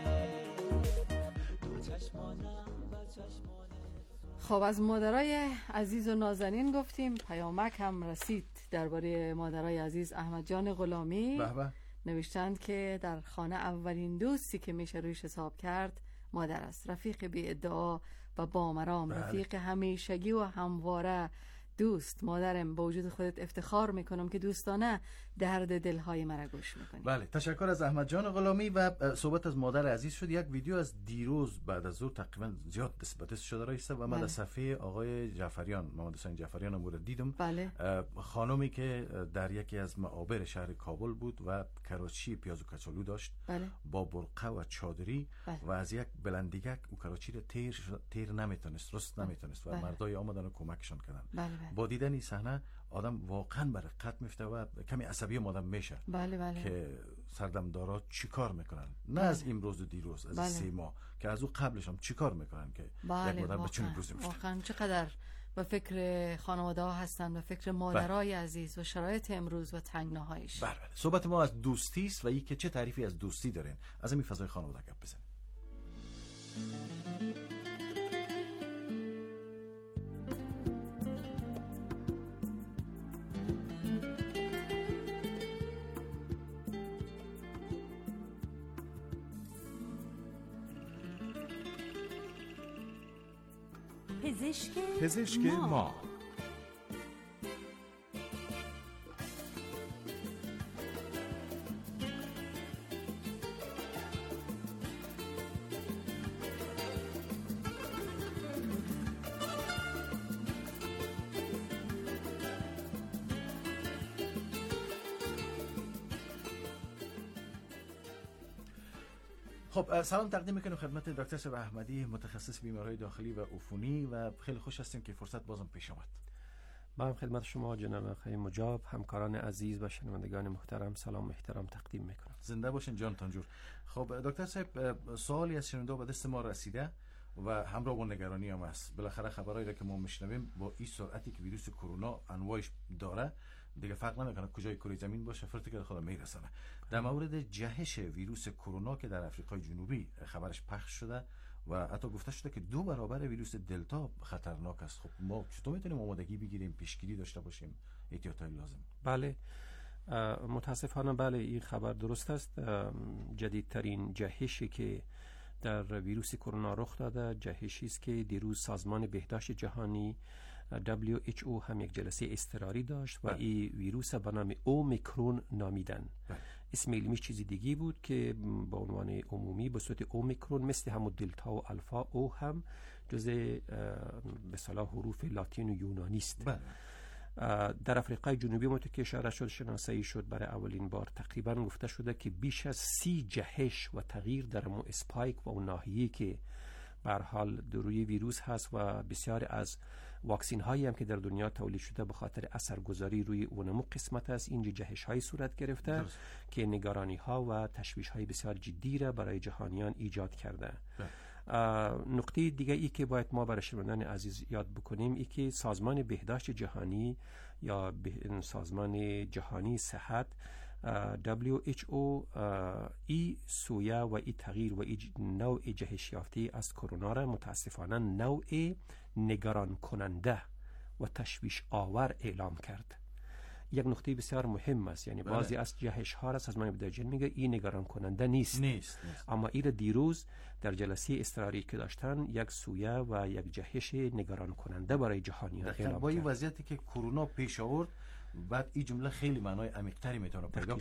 تو چشمانم و چشمان. خب از مادرای عزیز و نازنین گفتیم، پیامک هم رسید درباره مادرای عزیز. احمد جان غلامی نوشتند که در خانه اولین دوستی که میشه رویش حساب کرد مادر است، رفیق بی ادعا و بامرام، رفیق همیشگی و همواره، دوست. مادرم، با وجود خودت افتخار میکنم که دوستانه درد دلهای مرا گوش میکنی. بله، تشکر از احمد جان غلامی. و صحبت از مادر عزیز شد. یک ویدیو از دیروز بعد از ظهر تقریبا زیاد دستبطش شده رایسته و من در صفحه آقای جعفریان، محمد حسین جعفریان هم دیدم. بله. خانمی که در یکی از معابر شهر کابل بود و کراچی پیاز و کچالو داشت. بله. با برقه و چادری. بله. و از یک بلندیگک او کراچی رو تیر نمیتونست، رست نمیتونست و بله. مردای آمدن و کمکشان کردن. بله. با دیدن این صحنه آدم واقعا بر قد میفته و کمی عصبی آدم میشه. بله. که سردمدارا چی کار میکنن، نه از امروز و دیروز، از 3 ماه، که از او قبلش هم چی کار میکنن که یک مادر به چون امروز میفته. واقعا چقدر به فکر خانواده ها هستن، به فکر مادرای عزیز و شرایط امروز و تنگناهایش. بله. صحبت ما از دوستی است و این که چه تعریفی از دوستی دارین. از این فضای خانواده گپ بزنیم. پزشک ما. خب سلام تقدیم میکنم خدمت دکتر صاحب احمدی، متخصص بیماری‌های داخلی و عفونی، و خیلی خوش هستیم که فرصت بازم پیش آمد. من خدمت شما جناب آقای مجاب، همکاران عزیز و شنوندگان محترم سلام و احترام تقدیم میکنم. زنده باشین جان تنجور. خب دکتر صاحب، سوالی از شنونده به دست ما رسیده و همراه با نگرانی هم است. بالاخره خبرایی را که ما میشنویم با این سرعتی که ویروس کرونا انواعش داره دیگه فرق نمیکنه کجای کره زمین باشه، فرتی که خود میرسونه. در مورد جهش ویروس کرونا که در آفریقای جنوبی خبرش پخش شده و حتی گفته شده که 2 برابر ویروس دلتا خطرناک است. خب ما چطور میتونیم آمادگی بگیریم، پیشگیری داشته باشیم، احتیاطات لازم؟ بله، متاسفانه بله این خبر درست است. جدیدترین جهشی که در ویروس کرونا رخ داده جهشی است که دیروز سازمان بهداشت جهانی WHO هم یک جلسه اضطراری داشت و این ویروس به نام اومیکرون نامیدن. اسم علمیش چیزی دیگه بود که با عنوان عمومی به صورت اومیکرون، مثل همون دلتا و الفا، او هم جزء به اصطلاح حروف لاتین و یونانی است. در آفریقای جنوبی که اشاره شد شناسایی شد برای اولین بار. تقریبا گفته شده که بیش از 30 جهش و تغییر در مو اسپایک و اون ناحیه‌ای که به هر حال روی ویروس هست و بسیار از واکسین هایی هم که در دنیا تولید شده به خاطر اثرگذاری روی اونمو قسمت است اینجا جهش های صورت گرفته که نگرانی ها و تشویش های بسیار جدی را برای جهانیان ایجاد کرده. نقطه دیگه ای که باید ما برای شنوندگان عزیز یاد بکنیم ای که سازمان بهداشت جهانی یا سازمان جهانی صحت WHO ای سویا و ای تغییر و ای نوع جهش یافته از کرونا را متاسفانه نوع نگران کننده و تشویش آور اعلام کرد. یک نکته بسیار مهم است. یعنی بعضی از جهش ها را سازمان بهداشت جهانی میگه این نگران کننده نیست. اما این دیروز در جلسه اضطراری که داشتن یک سویه و یک جهش نگران کننده برای جهانیان اعلام کرد. با این وضعیتی که کرونا پیش آورد، بعد این جمله خیلی معنای عمیق‌تری میتونه پیدا